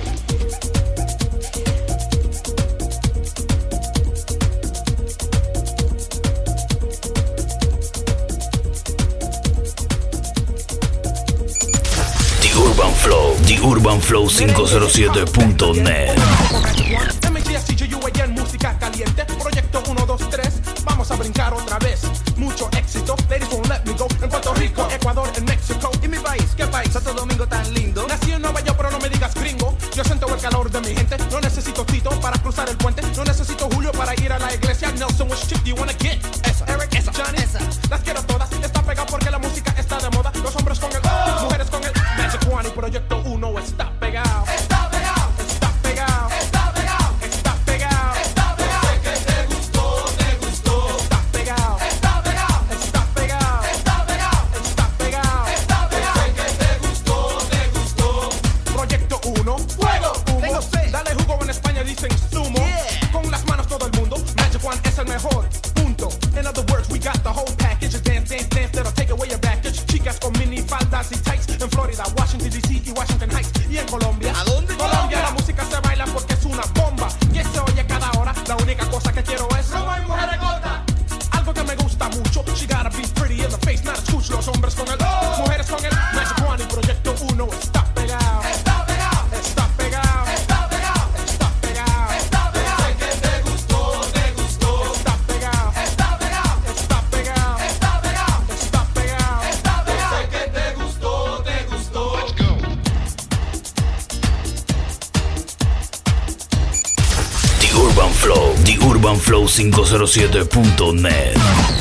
TheUrbanFlow507.net. MGSCGUAN, música caliente. Proyecto 1, 2, 3. Vamos a brincar otra vez. Mucho éxito. Ladies won't let me go. En Puerto Rico, Ecuador, en México. ¿Y mi país? ¿Qué país? Santo Domingo tan lindo. Nací en Nueva York, pero no me digas gringo. Yo siento el calor de mi gente. No necesito Tito para cruzar el puente. No necesito Julio para ir a la iglesia. Nelson, which chick do you wanna get? Esa. Eric, esa. Johnny, esa. Las quiero todas. Está pegado porque la música está de moda. Los hombres con el mujeres con el Magic One y Proyecto 1 está pegado. Está pegado. Está pegado. Está pegado. Está pegado. Está pegado. Sé que te gustó, te gustó. Está pegado. Está pegado. Está pegado. Está pegado. Está pegado. Está pegado. Sé que te gustó, te gustó. Proyecto 1, fuego, humo. Dale jugo, en España dicen sumo. Con las manos todo el mundo. Magic One es el mejor. Punto. In other words, we got the whole package. Dance, dance, dance, that'll take away your baggage. Chicas con mini faldas y tights. En Florida, Washington DC y Washington Heights. Y en Colombia, ¿a dónde? Colombia, la música se baila porque es una bomba. Que se oye cada hora. La única cosa que quiero es no hay mujeres gordas. Algo que me gusta mucho. She gotta be pretty in the face, not a scooch. Los hombres con el mujeres con el Magic One y Proyecto 1 está pegado. Está pegado. Está pegado. Está pegado. Está pegado. Está pegado. Sé que te gustó, te gustó. Está pegado. Está pegado. Está pegado. Está pegado. Está pegado. Está pegado. Sé que te gustó, te gustó. Let's go. TheUrbanFlow507.net.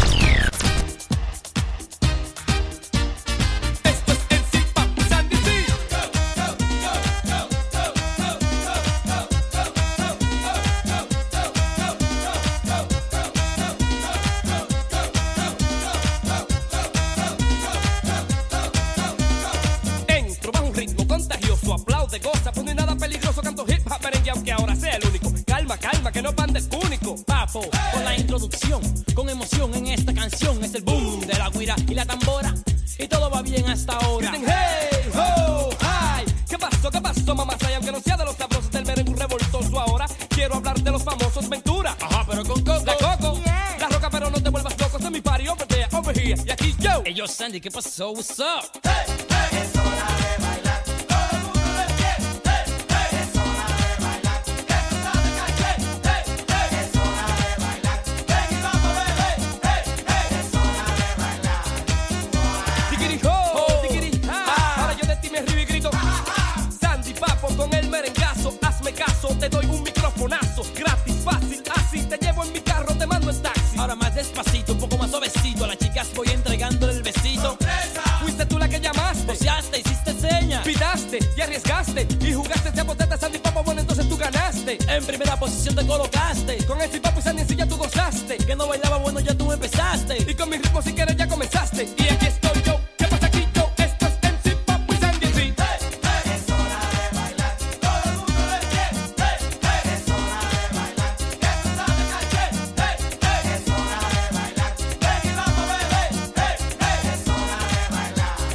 Dentro va un ritmo contagioso, aplaude, goza, pues no hay nada peligroso, canto hip hop merengue aunque ahora sea el único. Calma, calma, que no pan de único. Papo, con la introducción, con emoción en esta canción es el boom de la guira y la tambora y todo va bien hasta ahora. Dicen hey, ho, hi, ¿qué pasó, mamá? Y aunque no sea de los sabrosos del merengue revoltoso ahora, quiero hablar de los famosos Ventura. Ajá, pero con Coco, la Coco, la roca, pero no te vuelvas loco, es mi party over there, over here, y aquí yo. Hey, yo, Sandy, ¿qué pasó? What's up? Hey, hey, es hora de bailar. Todo el mundo de pie. Hey, hey, es hora de bailar. Esto está de calle. Hey, hey, es hora de bailar. Ven y vamos, bebé. Hey, hey, es hora de bailar. Tiquiri ho, tiquiri ha. Ahora yo de ti me río y grito. Sandy Papo con el merengazo, hazme caso, te doy un microfonazo, gratis, fácil, así te llevo en mi carro, te mando en taxi. Ahora más despacito, un poco más suavecito, a la amigas voy entregándole el besito. Fuiste tú la que llamaste, boceaste, hiciste señas, pitaste y arriesgaste y jugaste ese boteta Sandy Papo, bueno entonces tú ganaste. En primera posición te colocaste, con el Papo y Sandy ya tú gozaste. Que no bailaba, bueno ya tú empezaste, y con mi ritmo si quieres ya comenzaste. Y aquí estoy yo, ¿qué pasa aquí yo? Esto es MC Papo y Sandy C. Es hora de bailar, todo el mundo de pie. Es hora de bailar, que tú sabes caché. Es hora de bailar, ven y vamos bebé. Es hora de bailar, es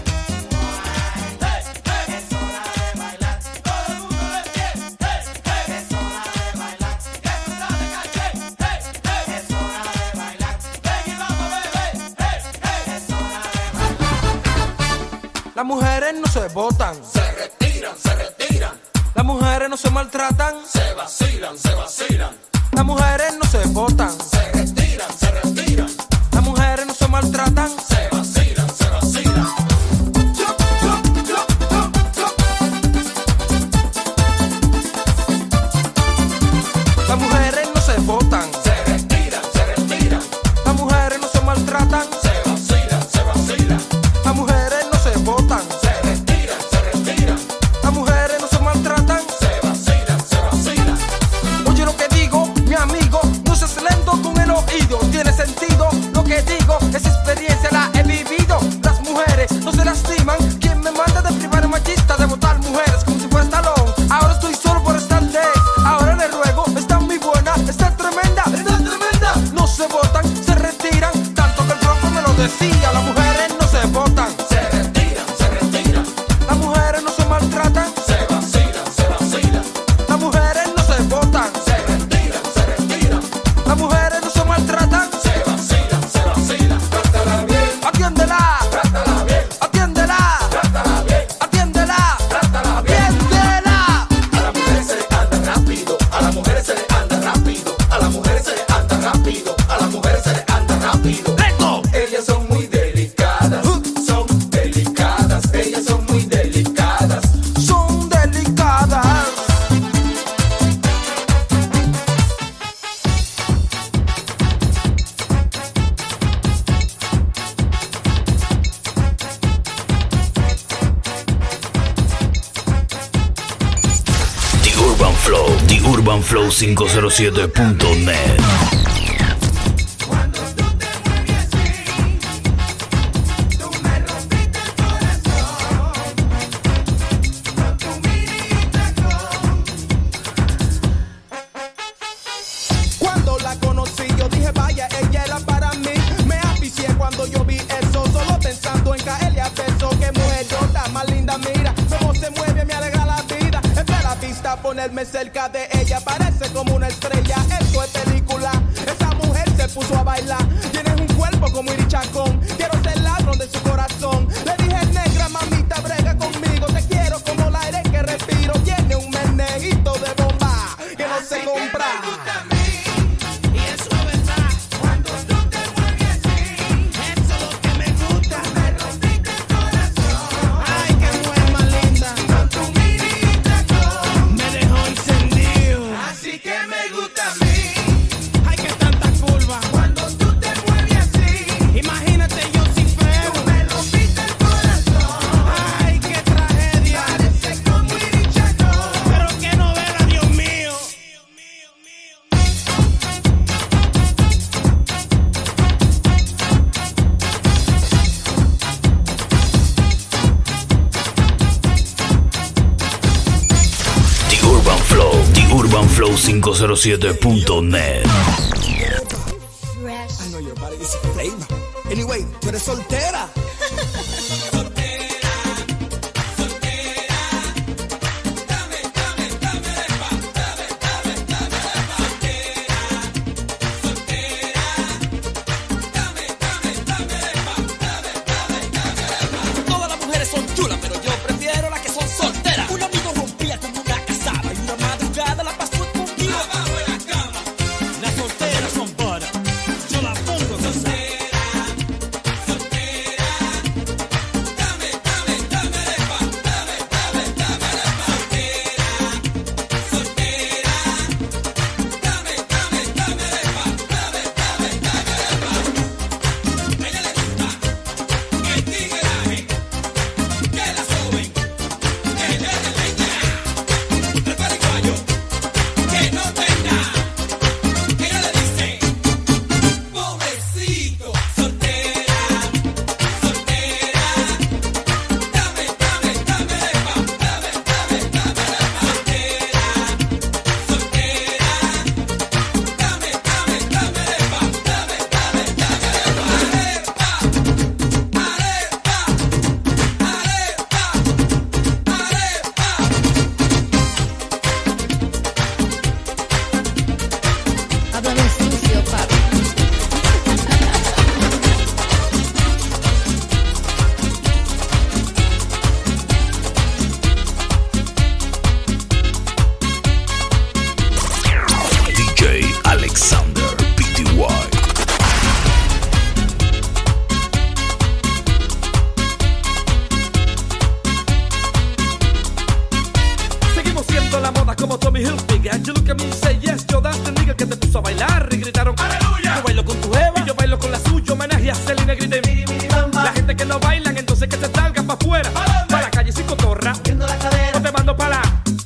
hora de bailar, todo el mundo de pie. Es hora de bailar, que tú sabes caché. Es hora de bailar, ven y vamos bebé. Es hora de bailar. Las mujeres no se botan, Se retiran, se retiran. las mujeres no se maltratan, Se vacilan, se vacilan. las mujeres no se botan, Se retiran, se retiran. las mujeres no se maltratan, Se vacilan, se vacilan. las mujeres no se botan, Se retiran, se retiran. las mujeres no se maltratan, Se vacilan, se vacilan. las mujeres no se botan, Se retiran, se retiran. las mujeres no se maltratan. Se vacilan, se vacilan. Oye lo que digo, mi amigo, no seas lento con el oído, tiene sentido lo que digo, esa experiencia la he vivido. Las mujeres no se lastiman, quien me manda de privar machista de botar mujeres como si fuera talón. Ahora estoy solo por estar de, ahora le ruego, está muy buena, está tremenda, no se botan, se retiran, tanto que el tronco me lo decía, las mujeres no se botan, Se retiran, se retiran. las mujeres no se maltratan, Se vacilan, se vacilan. las mujeres no se botan, Se retiran, se retiran. las mujeres no se maltratan. Se vacilan, se vacilan. Trátala bien, Atiéndela, trátala bien, atiéndela, trátala bien, atiéndela, trátala bien. atiéndela. A las mujeres se le anda rápido, a las mujeres se le anda rápido, a las mujeres se le anda rápido, a las mujeres se le anda rápido. Ellas son muy delicadas, son delicadas, ellas son muy delicadas. Son delicadas. The Urban Flow 507.net. Cuando la conocí yo dije vaya, ella era para mí. Me aficié cuando yo vi eso, solo pensando en caerle a beso. Que mujer la más linda, mira cómo se mueve, me alegra la vida. Entre la vista ponerme cerca de ella, parece como una estrella. Esto es película, esa mujer se puso a bailar. Tienes un cuerpo como Iri Chacón, quiero ser ladrón de su corazón. Le dije negra, mamita, brega conmigo, te quiero como el aire que respiro. Tiene un meneguito de bomba que no se compra. Así que me gusta a mí. Ay, que tanta curva. Cuando tú te mueves así. Imagínate yo sin freno. Tú me rompiste el corazón. Ay, qué tragedia. Parece como Iri Chacón. Pero qué novela, Dios mío. The Urban Flow 507.net. I know your body is flavor. Anyway, tú eres soltera. Todas las mujeres son chulas, pero yo prefiero las que son solteras. Un amigo rompía con una casada y una madrugada la pasó conmigo abajo en la cama. Las solteras son buenas, yo las pongo a gozar. Soltera, soltera. sabe que no bailan, entonces que se salgan pa' afuera. Pa' la calle sin cotorra, no te mando pa' la.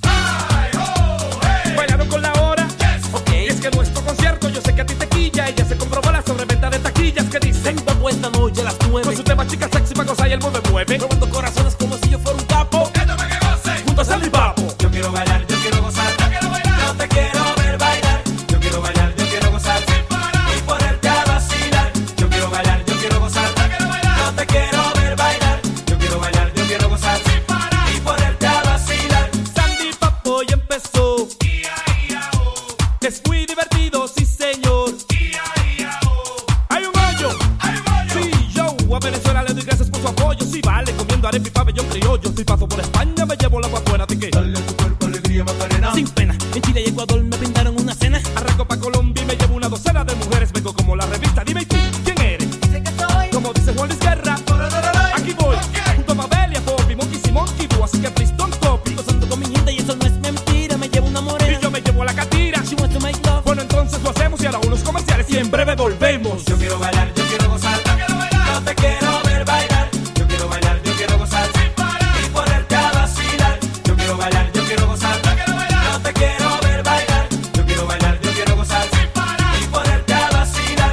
Bailando con la hora, y es que nuestro concierto yo sé que a ti te quilla. Y ya se comprobó la sobreventa de taquillas que dicen Vamos esta noche a las 9. con su tema chica sexy pa' gozar y el mueve mueve. Robando corazones como si yo fuera un capo. Junto a Sandy Papo. Yo quiero bailar, yo quiero gozar. No te quiero ver bailar. Yo quiero bailar, yo quiero gozar. Y ponerte a vacilar. Yo quiero bailar, yo quiero gozar. No te quiero ver bailar. Yo quiero bailar, yo quiero gozar. Y ponerte a vacilar. Sandy Papo ya empezó. Es muy divertido, sí señor. Hay un gallo. Sí, yo a Venezuela le doy gracias por su apoyo. Sí, vale, comiendo arepa y pabellón criollo. Si paso por España me llevo la buena, ¿ti qué? Dale a tu cuerpo alegría, Macarena. Sin pena, en Chile y Ecuador me brindaron una cena. Arranco pa' Colombia y me llevo una docena de mujeres. Vengo como la revista, dime tú, ¿quién eres? Dice que soy. Como dice Juan Luis Guerra, aquí voy. Junto a Mabelia, Bobby, Monkey, Simón, Kibu. Así que please don't copy. Gozando con mi gente y eso no es mentira. Me llevo una morena. Y yo me llevo a la catira. She wants to make love. Bueno, entonces lo hacemos y ahora unos comerciales y en breve volvemos. Yo quiero bailar, yo quiero gozar. No te quiero ver bailar. Yo quiero bailar, yo quiero gozar. Y ponerte a vacilar. Yo quiero bailar, yo quiero gozar. No te quiero ver bailar. Yo quiero bailar, yo quiero gozar. Y ponerte a vacilar.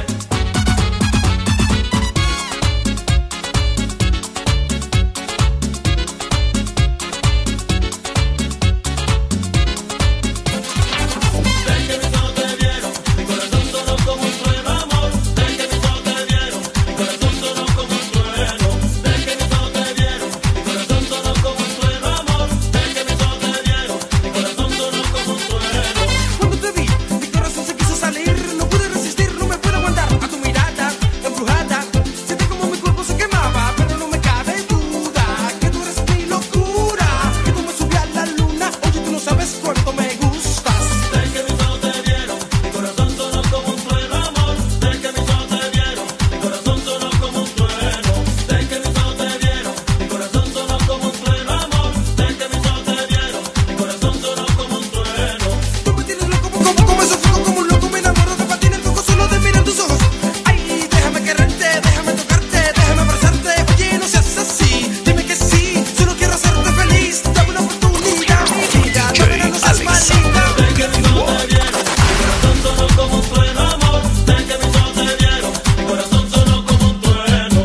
Cuando te vi, mi corazón se quiso salir. No pude resistir, no me pude aguantar. A tu mirada embrujada, sentí como mi cuerpo se quemaba. Pero no me cabe duda que tú eres mi locura. Que tú me subí a la luna. Oye, tú no sabes cuánto me gustas. Desde que mis ojos te vieron, mi corazón sonó como un trueno, amor. Desde que mis ojos te vieron, mi corazón sonó como un trueno. Desde que mis ojos te vieron, mi corazón sonó como un trueno, amor. Desde que mis ojos te vieron, mi corazón sonó como un trueno. Tú me tienes loco, como eso foco, como un loco. Me enamoro de patín el coco solo de mirar tus ojos. Ay, déjame quererte, déjame tocarte, déjame abrazarte. Oye, no seas así, dime que sí. Solo quiero hacerte feliz. Dame una oportunidad, mi vida. Dame no seas maldita. Desde que mis ojos te vieron, mi corazón sonó como un trueno, amor. Desde que mis ojos te vieron, mi corazón sonó como un trueno.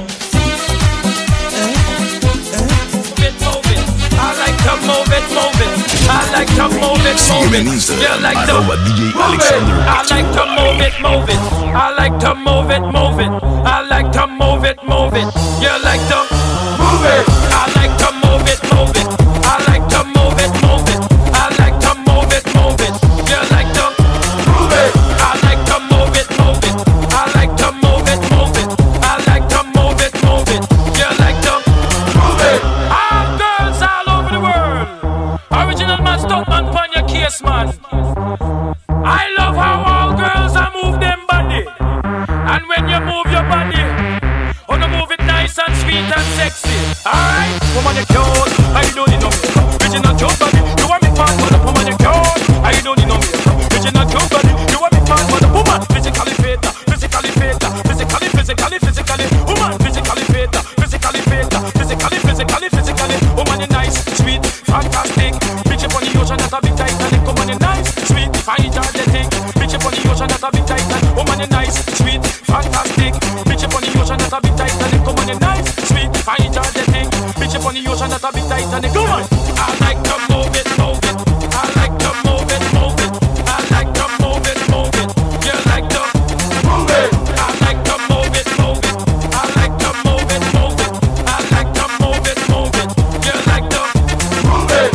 I like to move it, move it. I like to move it, move it. Sígueme en Instagram, Yeah, like to arroba DJ Alexander. I like to move it, move it. I like to move it, move it. I like to move it, move it. You like to move it. I like to move it, move it. I like to move it, move it. I like to move it, move it. You like to move it. I like to move it, move it. I like to move it, move it. I like to move it, move it. You like to move it. All girls all over the world. Original man, stop man, pon your case, man. I love how all girls are move them body. And when you move your body, oh no, move it nice and sweet and sexy. Alright, woman you cute, I don't need no makeup. Original cute body, you want me part for the woman you cute, I don't need no makeup. Original cute body, you want me part for the woman. Physically fit, physically fit, physically. Woman, physically fit, physically. Woman you nice, sweet, fantastic. Bitch up on the ocean at a big Titanic. Woman you nice, sweet, fine, energetic. Bitch up on the ocean at a big Titanic. Woman you nice, sweet, fantastic. Bitch up on the ocean at a big Titanic. Woman you nice, sweet, fine, energetic. Bitch up on the ocean at a big Titanic. Come on, I like to move it, move it. I like to move it, move it. I like to move it, move it. You like to move it. I like to move it, move it. I like to move it, move it. I like to move it, move it. You like to move it.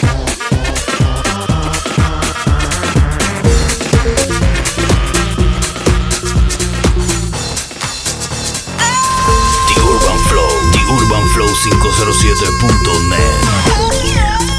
The Urban Flow 507.net.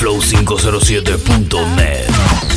urbanflow507.net.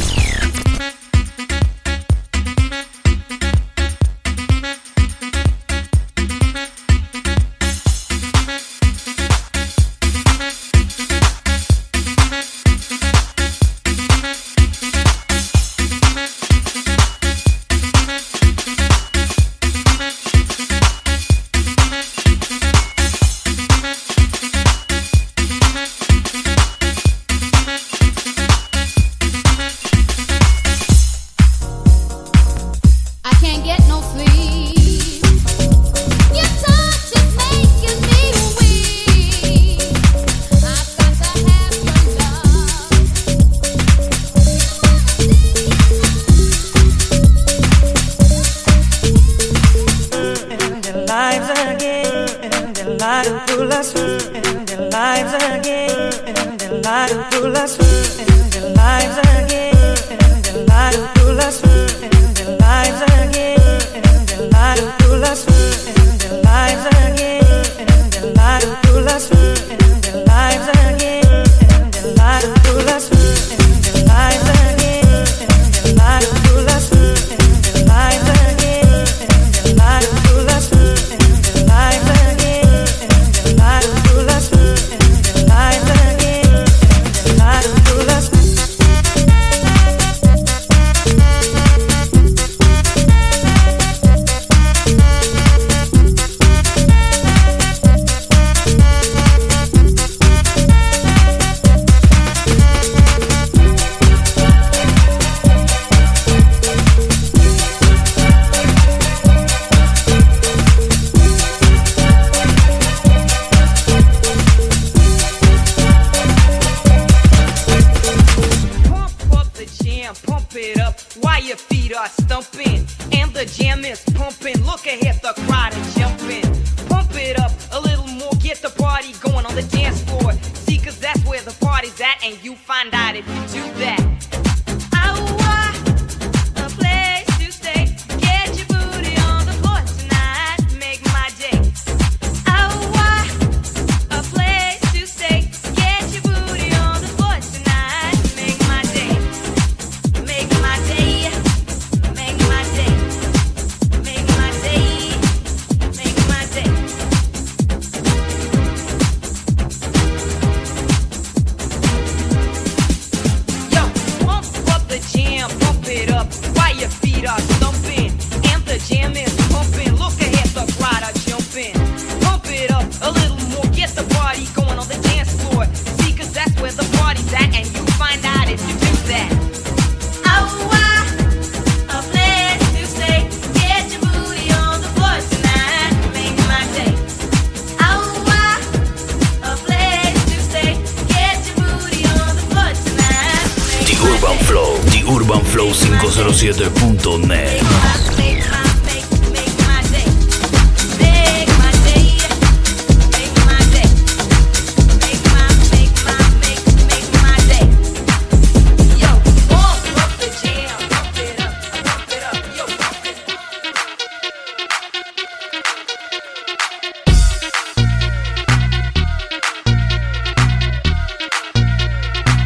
urbanflow507.net.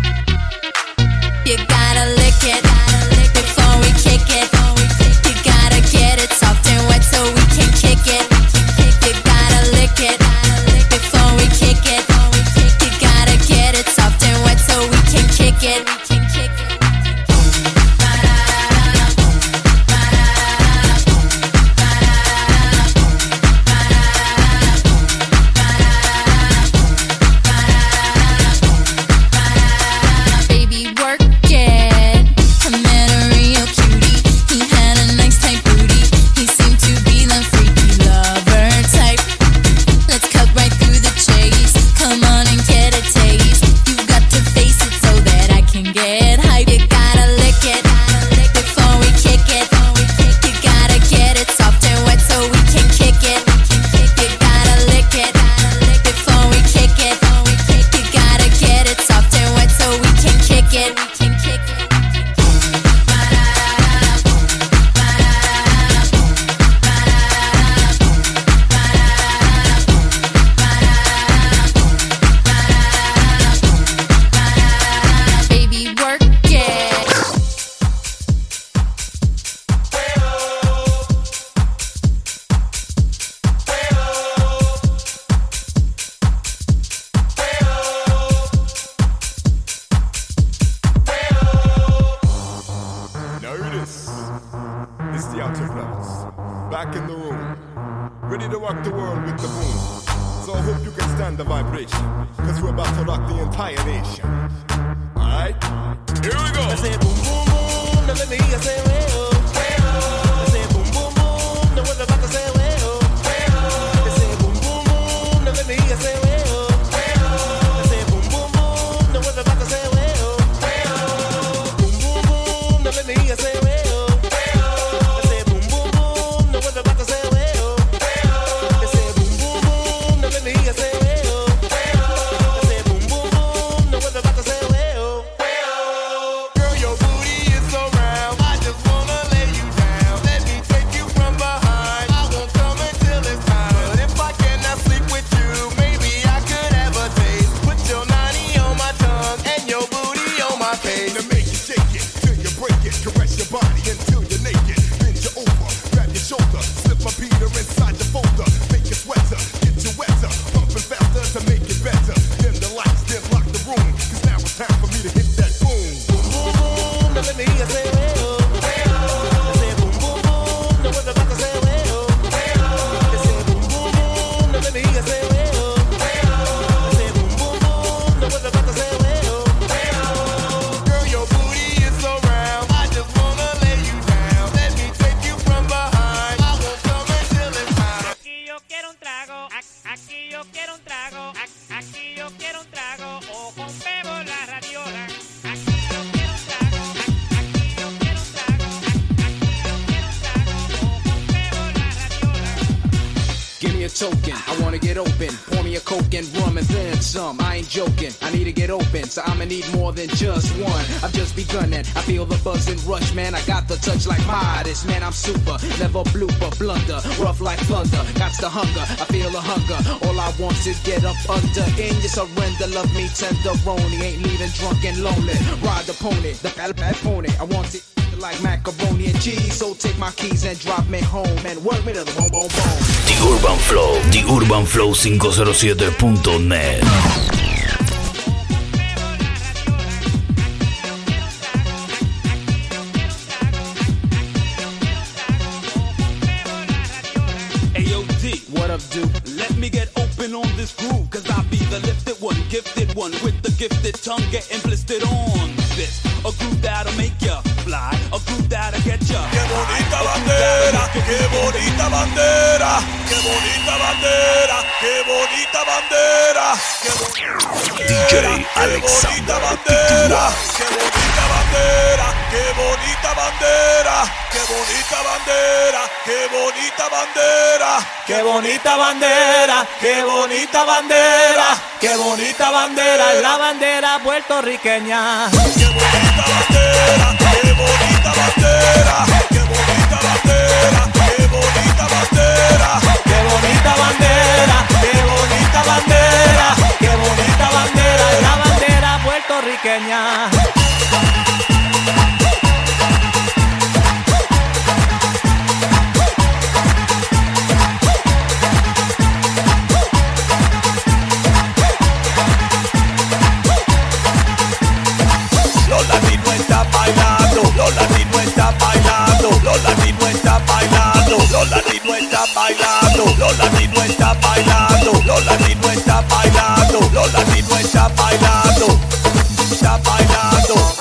You gotta lick it before we kick it. You gotta rock the world with the boom. So I hope you can stand the vibration, cause we're about to rock the entire nation. Alright? Here we go. I say boom, boom, boom. Now let me hear you say, well. I say boom, boom, boom. Now what about to say, well. I say boom, boom, boom. Now let me hear you say, well. I say boom, boom, boom. Now what about to say, well. Boom, boom, boom. Now let me hear you say, well. Token. I wanna get open, pour me a Coke and rum and then some. I ain't joking, I need to get open, so I'ma need more than just one. I've just begun and I feel the buzz and rush, man. I got the touch like Midas, man. I'm super, never blooper, blunder, rough like thunder. Got the hunger, I feel the hunger. All I want is get up under in your surrender. Love me tenderoni, ain't leaving drunk and lonely. Ride the pony, the bad pony. I want it like macaroni and cheese, so take my keys and drop me home and work me to the bone, bone, bone. The Urban Flow, The Urban Flow 507.net. What up, dude? Let me get open on this groove, cause I'll be the lifted one, gifted one, with the gifted tongue getting blistered on this. A groove that'll make ya fly, a groove that'll get ya. Qué bonita bandera, qué bonita bandera, qué bonita bandera, qué bonita bandera, DJ Alexander bandera, qué bonita bandera, qué bonita bandera, qué bonita bandera, qué bonita bandera, Qué bonita bandera, qué bonita bandera, qué bonita bandera, es la bandera puertorriqueña. Qué bonita bandera, qué bonita bandera, qué bonita bandera, qué bonita bandera, qué bonita bandera, qué bonita bandera, qué bonita bandera, es la bandera puertorriqueña. Los latinos están bailando, los latinos están bailando, los latinos están bailando, los latinos están bailando, los latinos están bailando, los latinos están bailando, los latinos están bailando, están bailando.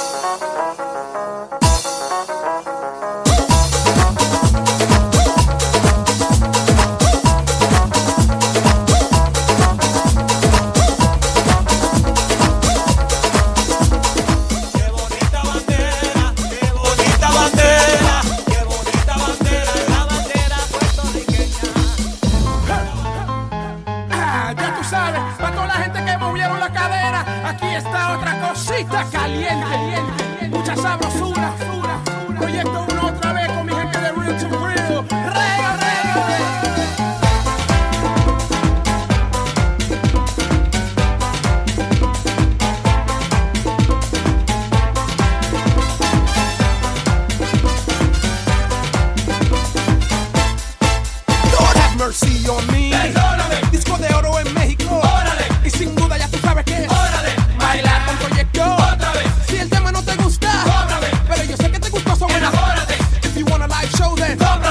Caliente, mucha sabrosura. Proyecto 1 otra vez con mi gente de Real to Real. Rega. Lord have mercy on me. Perdóname. Disco de oro en México. Órale. Y sin duda ya tú sabes que es. Órale. Bailar con proyecto. Otra vez. Si el tema no te gusta, cóbrame. Pero yo sé que te gustó, so enamórate. If you want a live show, then cóbrame.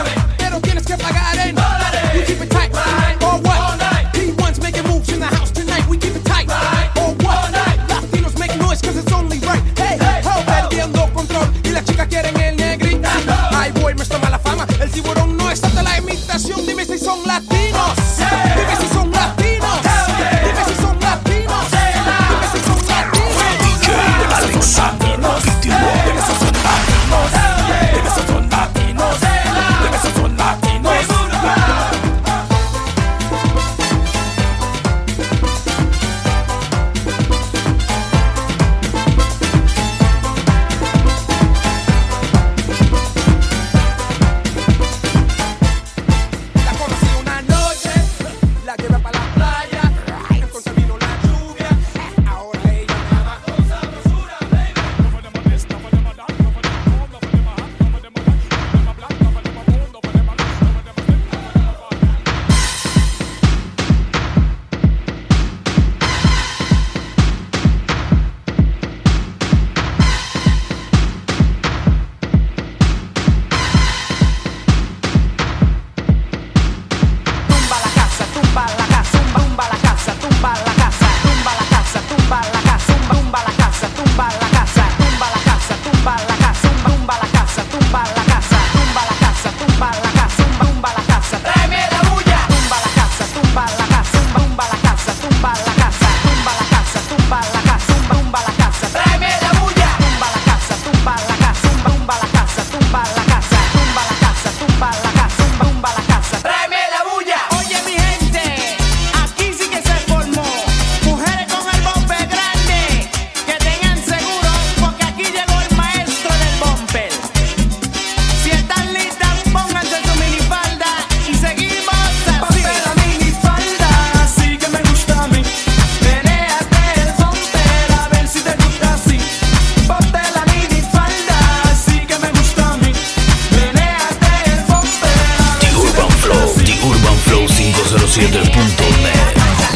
507.net.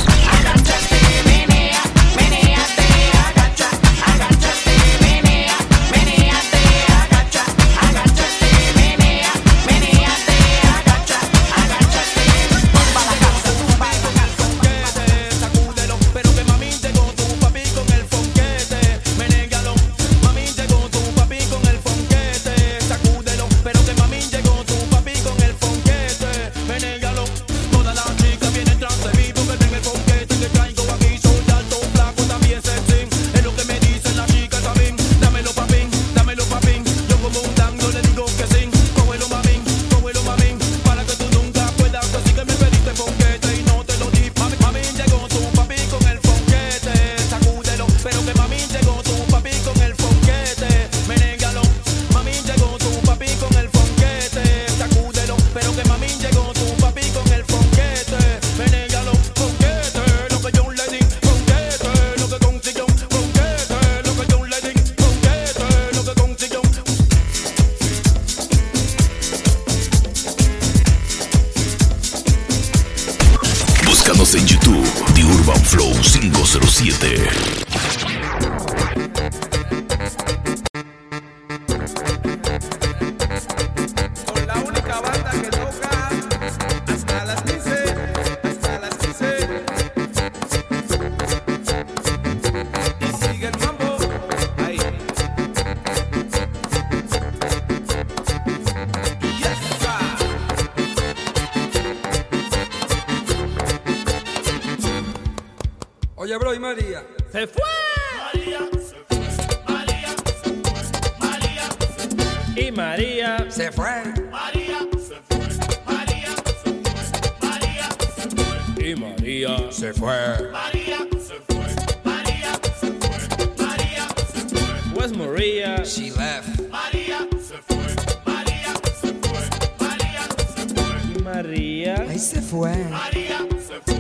Búscanos en YouTube, The Urban Flow 507. Con la única banda que toca hasta las 15, hasta las 15. Y sigue el mambo ahí. Yes, Oye, bro, ¿y María? ¡Se fue! María se fue, María se fue, María se fue. Y María se fue. María se fue, María se fue, María se fue. Y María se fue. María se fue, María se fue, María se fue. Where's Maria? She left. María se fue, María se fue, María se fue. Y María ahí se fue. María se fue.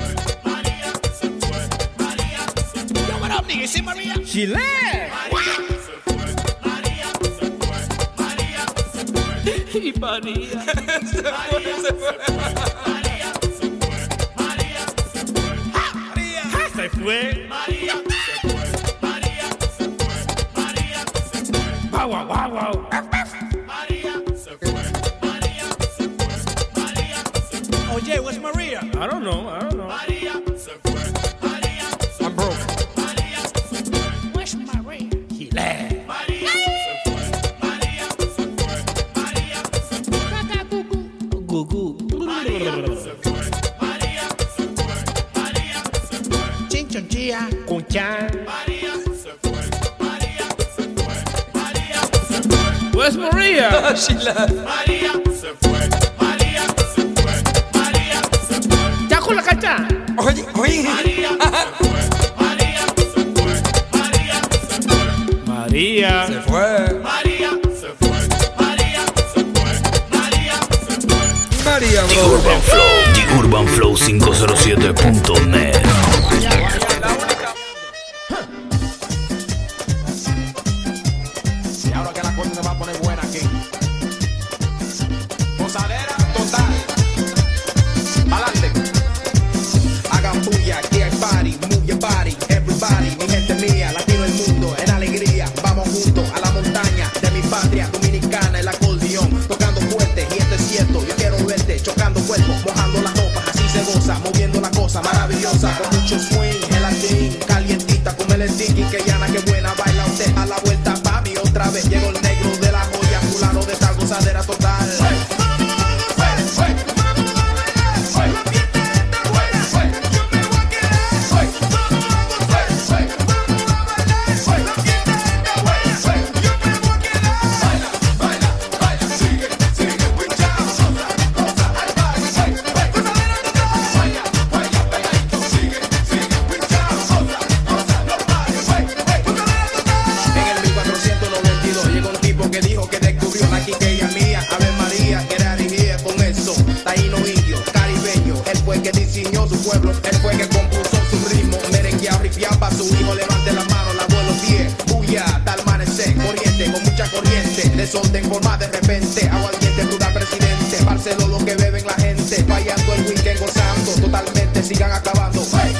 You see Maria? She left. María se fue, María se fue, María se fue. Y María se fue, se fue. María se fue, María se fue. María se fue. María se fue, María se fue, María se fue. Wow, wow, wow, wow. María se fue, María se fue, María se fue. Oye, where's Maria? I don't know, I don't know. María se fue, María se fue. I'm broke. Where's Maria? He left. María se fue, María se fue, María se fue. Gugu. María se fue, María se fue, María se fue. Chinchonchilla. Cunchan. María se fue, María se fue, María se fue. Where's Maria? She left. María se fue, María se fue, María se fue. ¿Ya con la cancha? Oye, oye. María se fue, María se fue, María se fue. María se fue. María se fue, María se fue, María se fue. María, bro. The Urban Flow, The Urban Flow 507.net. Y ahora que la cosa se va a poner buena aquí. Posadera total. Pa'lante. Hagan bulla, aquí hay party, move your body, everybody, mi gente mía, latino el mundo, en alegría, vamos juntos a la montaña de mi patria dominicana, el acordeón, tocando fuerte, y esto es cierto, yo quiero verte, chocando cuerpos, mojando las ropas, así se goza, moviendo la cosa maravillosa, con mucho swing, gelatín, calientita, con el sticky, que llana, que buena, baila usted, a la vuelta, papi, otra vez, llegó el negro de la joya, fulano de esta gozadera total. Él fue que compuso su ritmo, merengueado, ripiaba, su hijo levante la mano, la abuelo 10, bulla, hasta amanecer, corriente, con mucha corriente, desorden forma de repente, aguardiente, duda presidente, Barcelona lo que beben la gente, fallando el weekend, gozando, totalmente sigan acabando.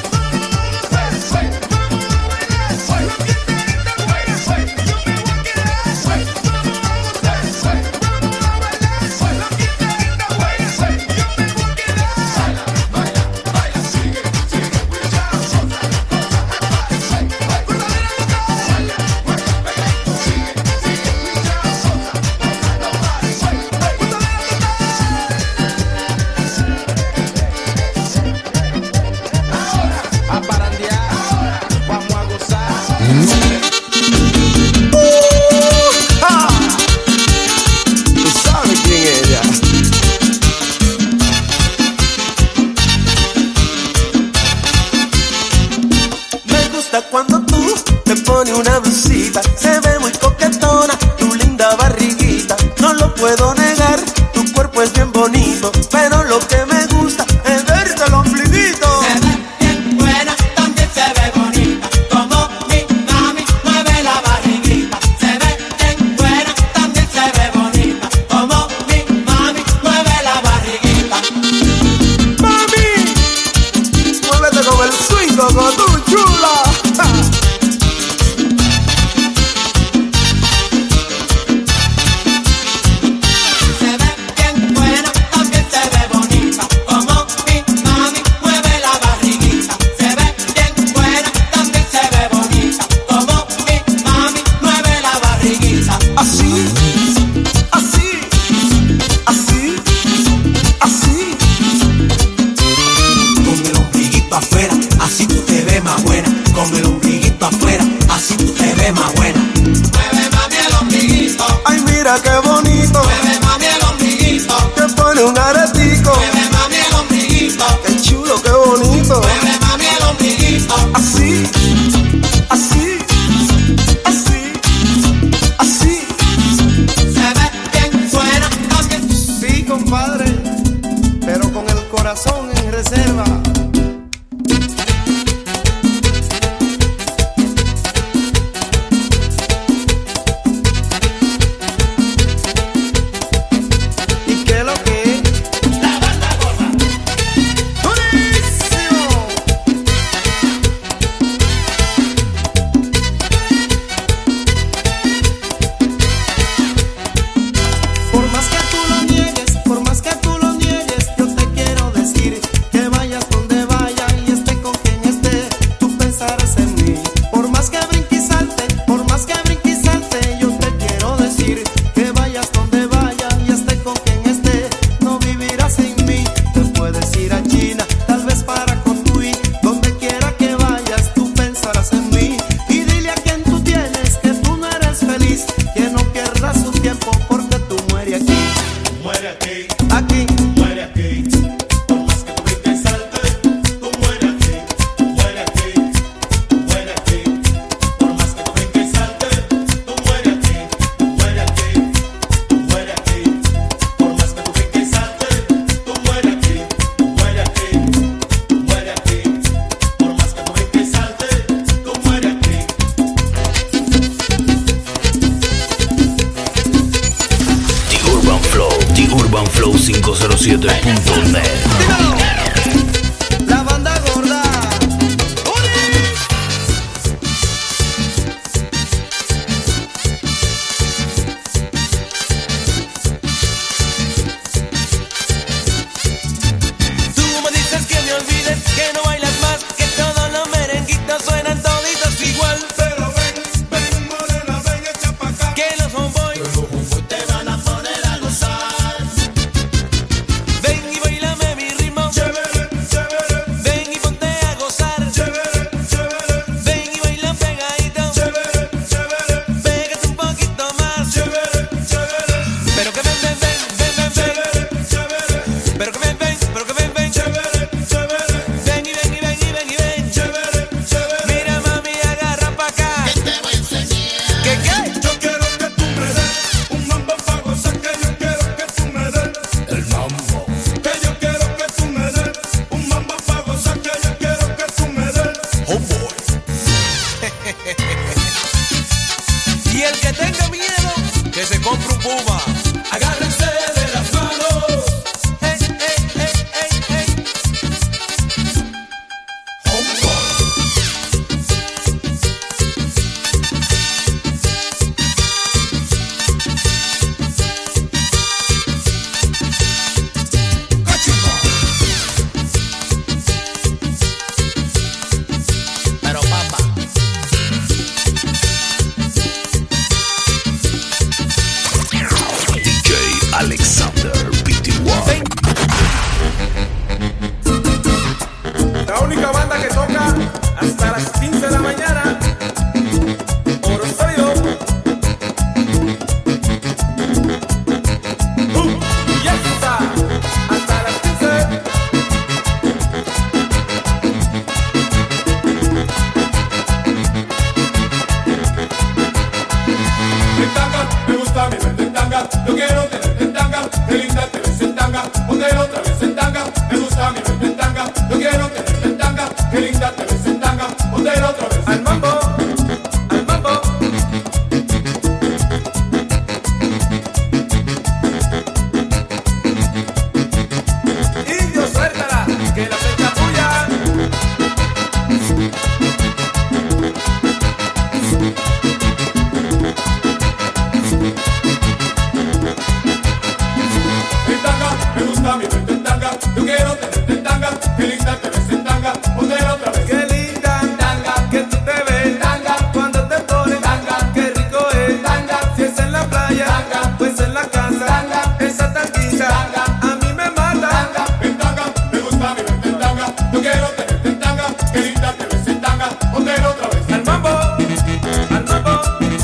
Cuando tú te pones una blusita, se ve muy coquetona tu linda barriguita. No lo puedo negar, tu cuerpo es bien bonito, pero lo que me gusta es verte el ombliguito. Se ve bien buena, también se ve bonita, como mi mami mueve la barriguita. Se ve bien buena, también se ve bonita, como mi mami mueve la barriguita. Mami, muévete con el swing, con tu chula. Qué bonito, mueve mami el ombliguito, te pone un aretico, mueve mami el ombliguito, qué chulo, qué bonito, mueve mami el ombliguito, así, así, así, así, se ve bien suena también. Sí, compadre, pero con el corazón en reserva. urbanflow507.net. La banda gorda. Tú me dices que me olvides, que no bailas más, que todos los merenguitos suenan toditos igual. Pero ven, morena, ven, echa pa' acá. Que los homeboys te van a poner a gozar. ven y bailame mi ritmo. Chévere, chévere. Ven y ponte a gozar. Chévere, chévere. Ven y baila pegadito. Chévere, chévere. Pégate un poquito más. Chévere, chévere. Pero que ven, ven, ven, ven, ven, ven. Chévere, chévere. Pero que ven, ven, pero que ven, ven. Chévere, chévere. Ven y ven y ven y ven y ven. Chévere, chévere. Mira mami, agarra pa' acá. Que te voy a enseñar. ¿Qué qué? Yo quiero que tú me des un mambo pa' gozar, que yo quiero que tú me des el mambo. Que yo quiero que tú me des un mambo pa' gozar, que yo quiero que tú me des. Oh boy. Y el que tenga miedo, que se compre un Puma. Agárrense de las manos. Ey, ey, ey, ey, ey. banda que toca hasta las 15 de la mañana. Oro sólido. Y esta, hasta las 15. En tanga, me gusta mi verte en tanga. Yo quiero tenerte en tanga. Qué linda te ves en tanga. Póntelo otra vez en tanga. Me gusta mi verte en tanga. Yo quiero tenerte en tanga. Qué linda te ves en tanga. Póntelo otra vez. Al mambo, al mambo. Indio, suéltala, que la fecha puya. En tanga, me gusta mi verte en tanga. Yo quiero tenerte en tanga. Qué linda te ves en tanga. Póntelo otra vez. Qué linda tanga que tú te ves tanga cuando te pones tanga. Qué rico es tanga. Si es en la playa tanga, pues en la casa tanga. Esa tanguita tanga a mí me mata tanga. En tanga, me gusta mi verte en tanga. Yo quiero tenerte en tanga. Qué linda te ves en tanga. Póntelo otra vez. Al mambo, al mambo.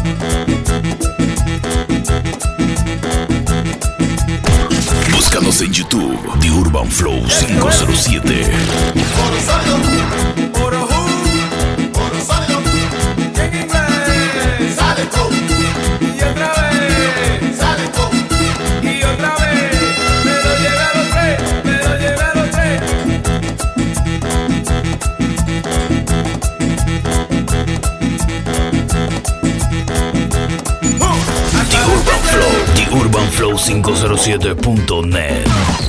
Búscanos en YouTube, The Urban Flow 507. Oro sólido, oro oro sólido. En inglés, sale go. Y otra vez, sale go. Y otra vez, me lo llevé a los tres, me lo llevé a los tres. The Urban Flow 507.net.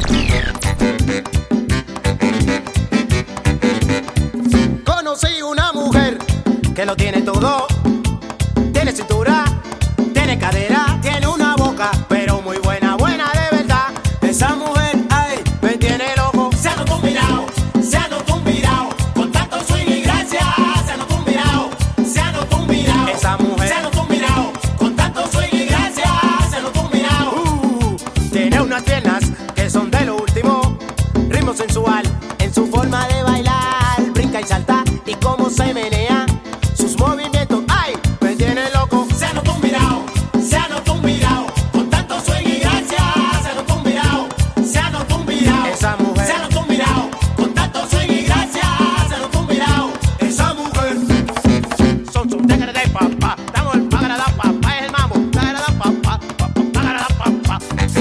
Conocí una mujer que lo tiene todo. Tiene cintura, tiene cadera, tiene una boca, pero muy buena, buena de verdad. Esa mujer, ay, me tiene loco. Se anotó un virao, se anotó un virao. Con tanto swing y gracia, se anotó un virao, se anotó un virao. Esa mujer, se anotó un virao. Con tanto swing y gracia, se anotó un virao. Tiene unas piernas que son de lo último. Ritmo sensual en su forma de bailar. Brinca y salta y cómo se menea. Sus movimientos, ay, me tiene loco. Se anotó un virao, se anotó un virao. Con tanto swing y gracia, se anotó un virao, se anotó un virao. Esa mujer, se anotó un virao. Con tanto swing y gracia, se anotó un virao. Esa mujer. Son sus tigres de papá. Damos el pagar a la papá, es el mambo. Pagar a la papá, pagar a la papá.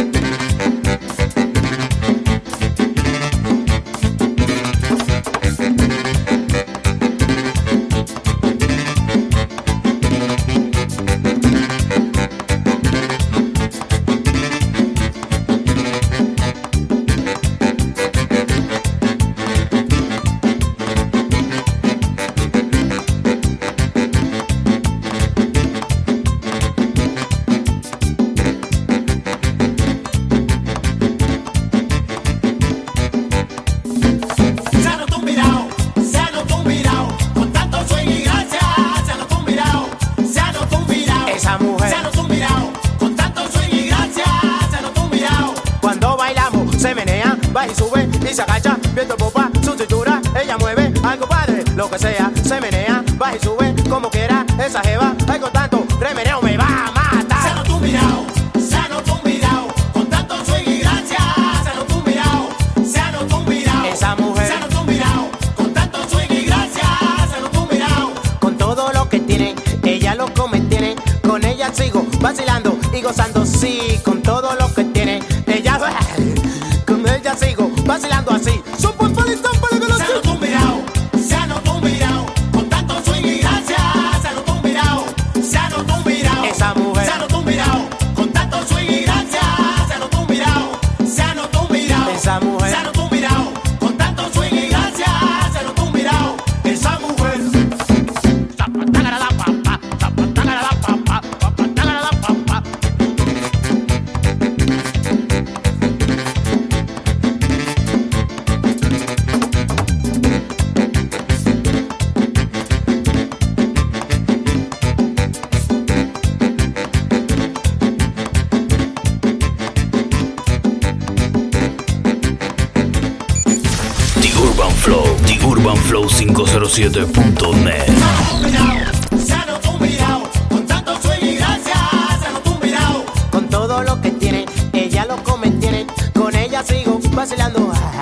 Se anotó un virao, se anotó un virao. Con tanto swing y gracia, se anotó un virao, se anotó un virao. Esa mujer, se anotó un virao. Con tanto swing y gracia, se anotó un virao. Cuando bailamos, se menea, va y sube y se agacha, viendo popa, su cintura, ella mueve, ay compadre, lo que sea, se menea, va y sube, como quiera, esa jeva, ay con tanto remeneo me va a matar. Se anotó un virao, se anotó un virao. Con tanto swing y gracia, se anotó un virao, se anotó un virao. Esa mujer, se anotó un virao. Con tanto swing y gracia, se anotó un virao. Con todo lo que tiene, ella lo come, tiene. Con ella sigo vacilando y gozando, sí, con todo lo que tiene, ella, con ella sigo vacilando así. Se anotó un virao, se anotó un virao. Con tanto swing y gracia, se anotó un virao, se anotó un virao. Esa mujer, se anotó un virao. Con tanto swing y gracia, se anotó un virao, se anotó un virao. Esa mujer, se anotó un virao. Con tanto swing y gracia, se anotó un virao. Esa mujer. Flow507.net. Se ha notado un mirao, con tanto swing y gracia. Se ha notado un mirao. Con todo lo que tiene, ella lo contiene. Con ella sigo vacilando.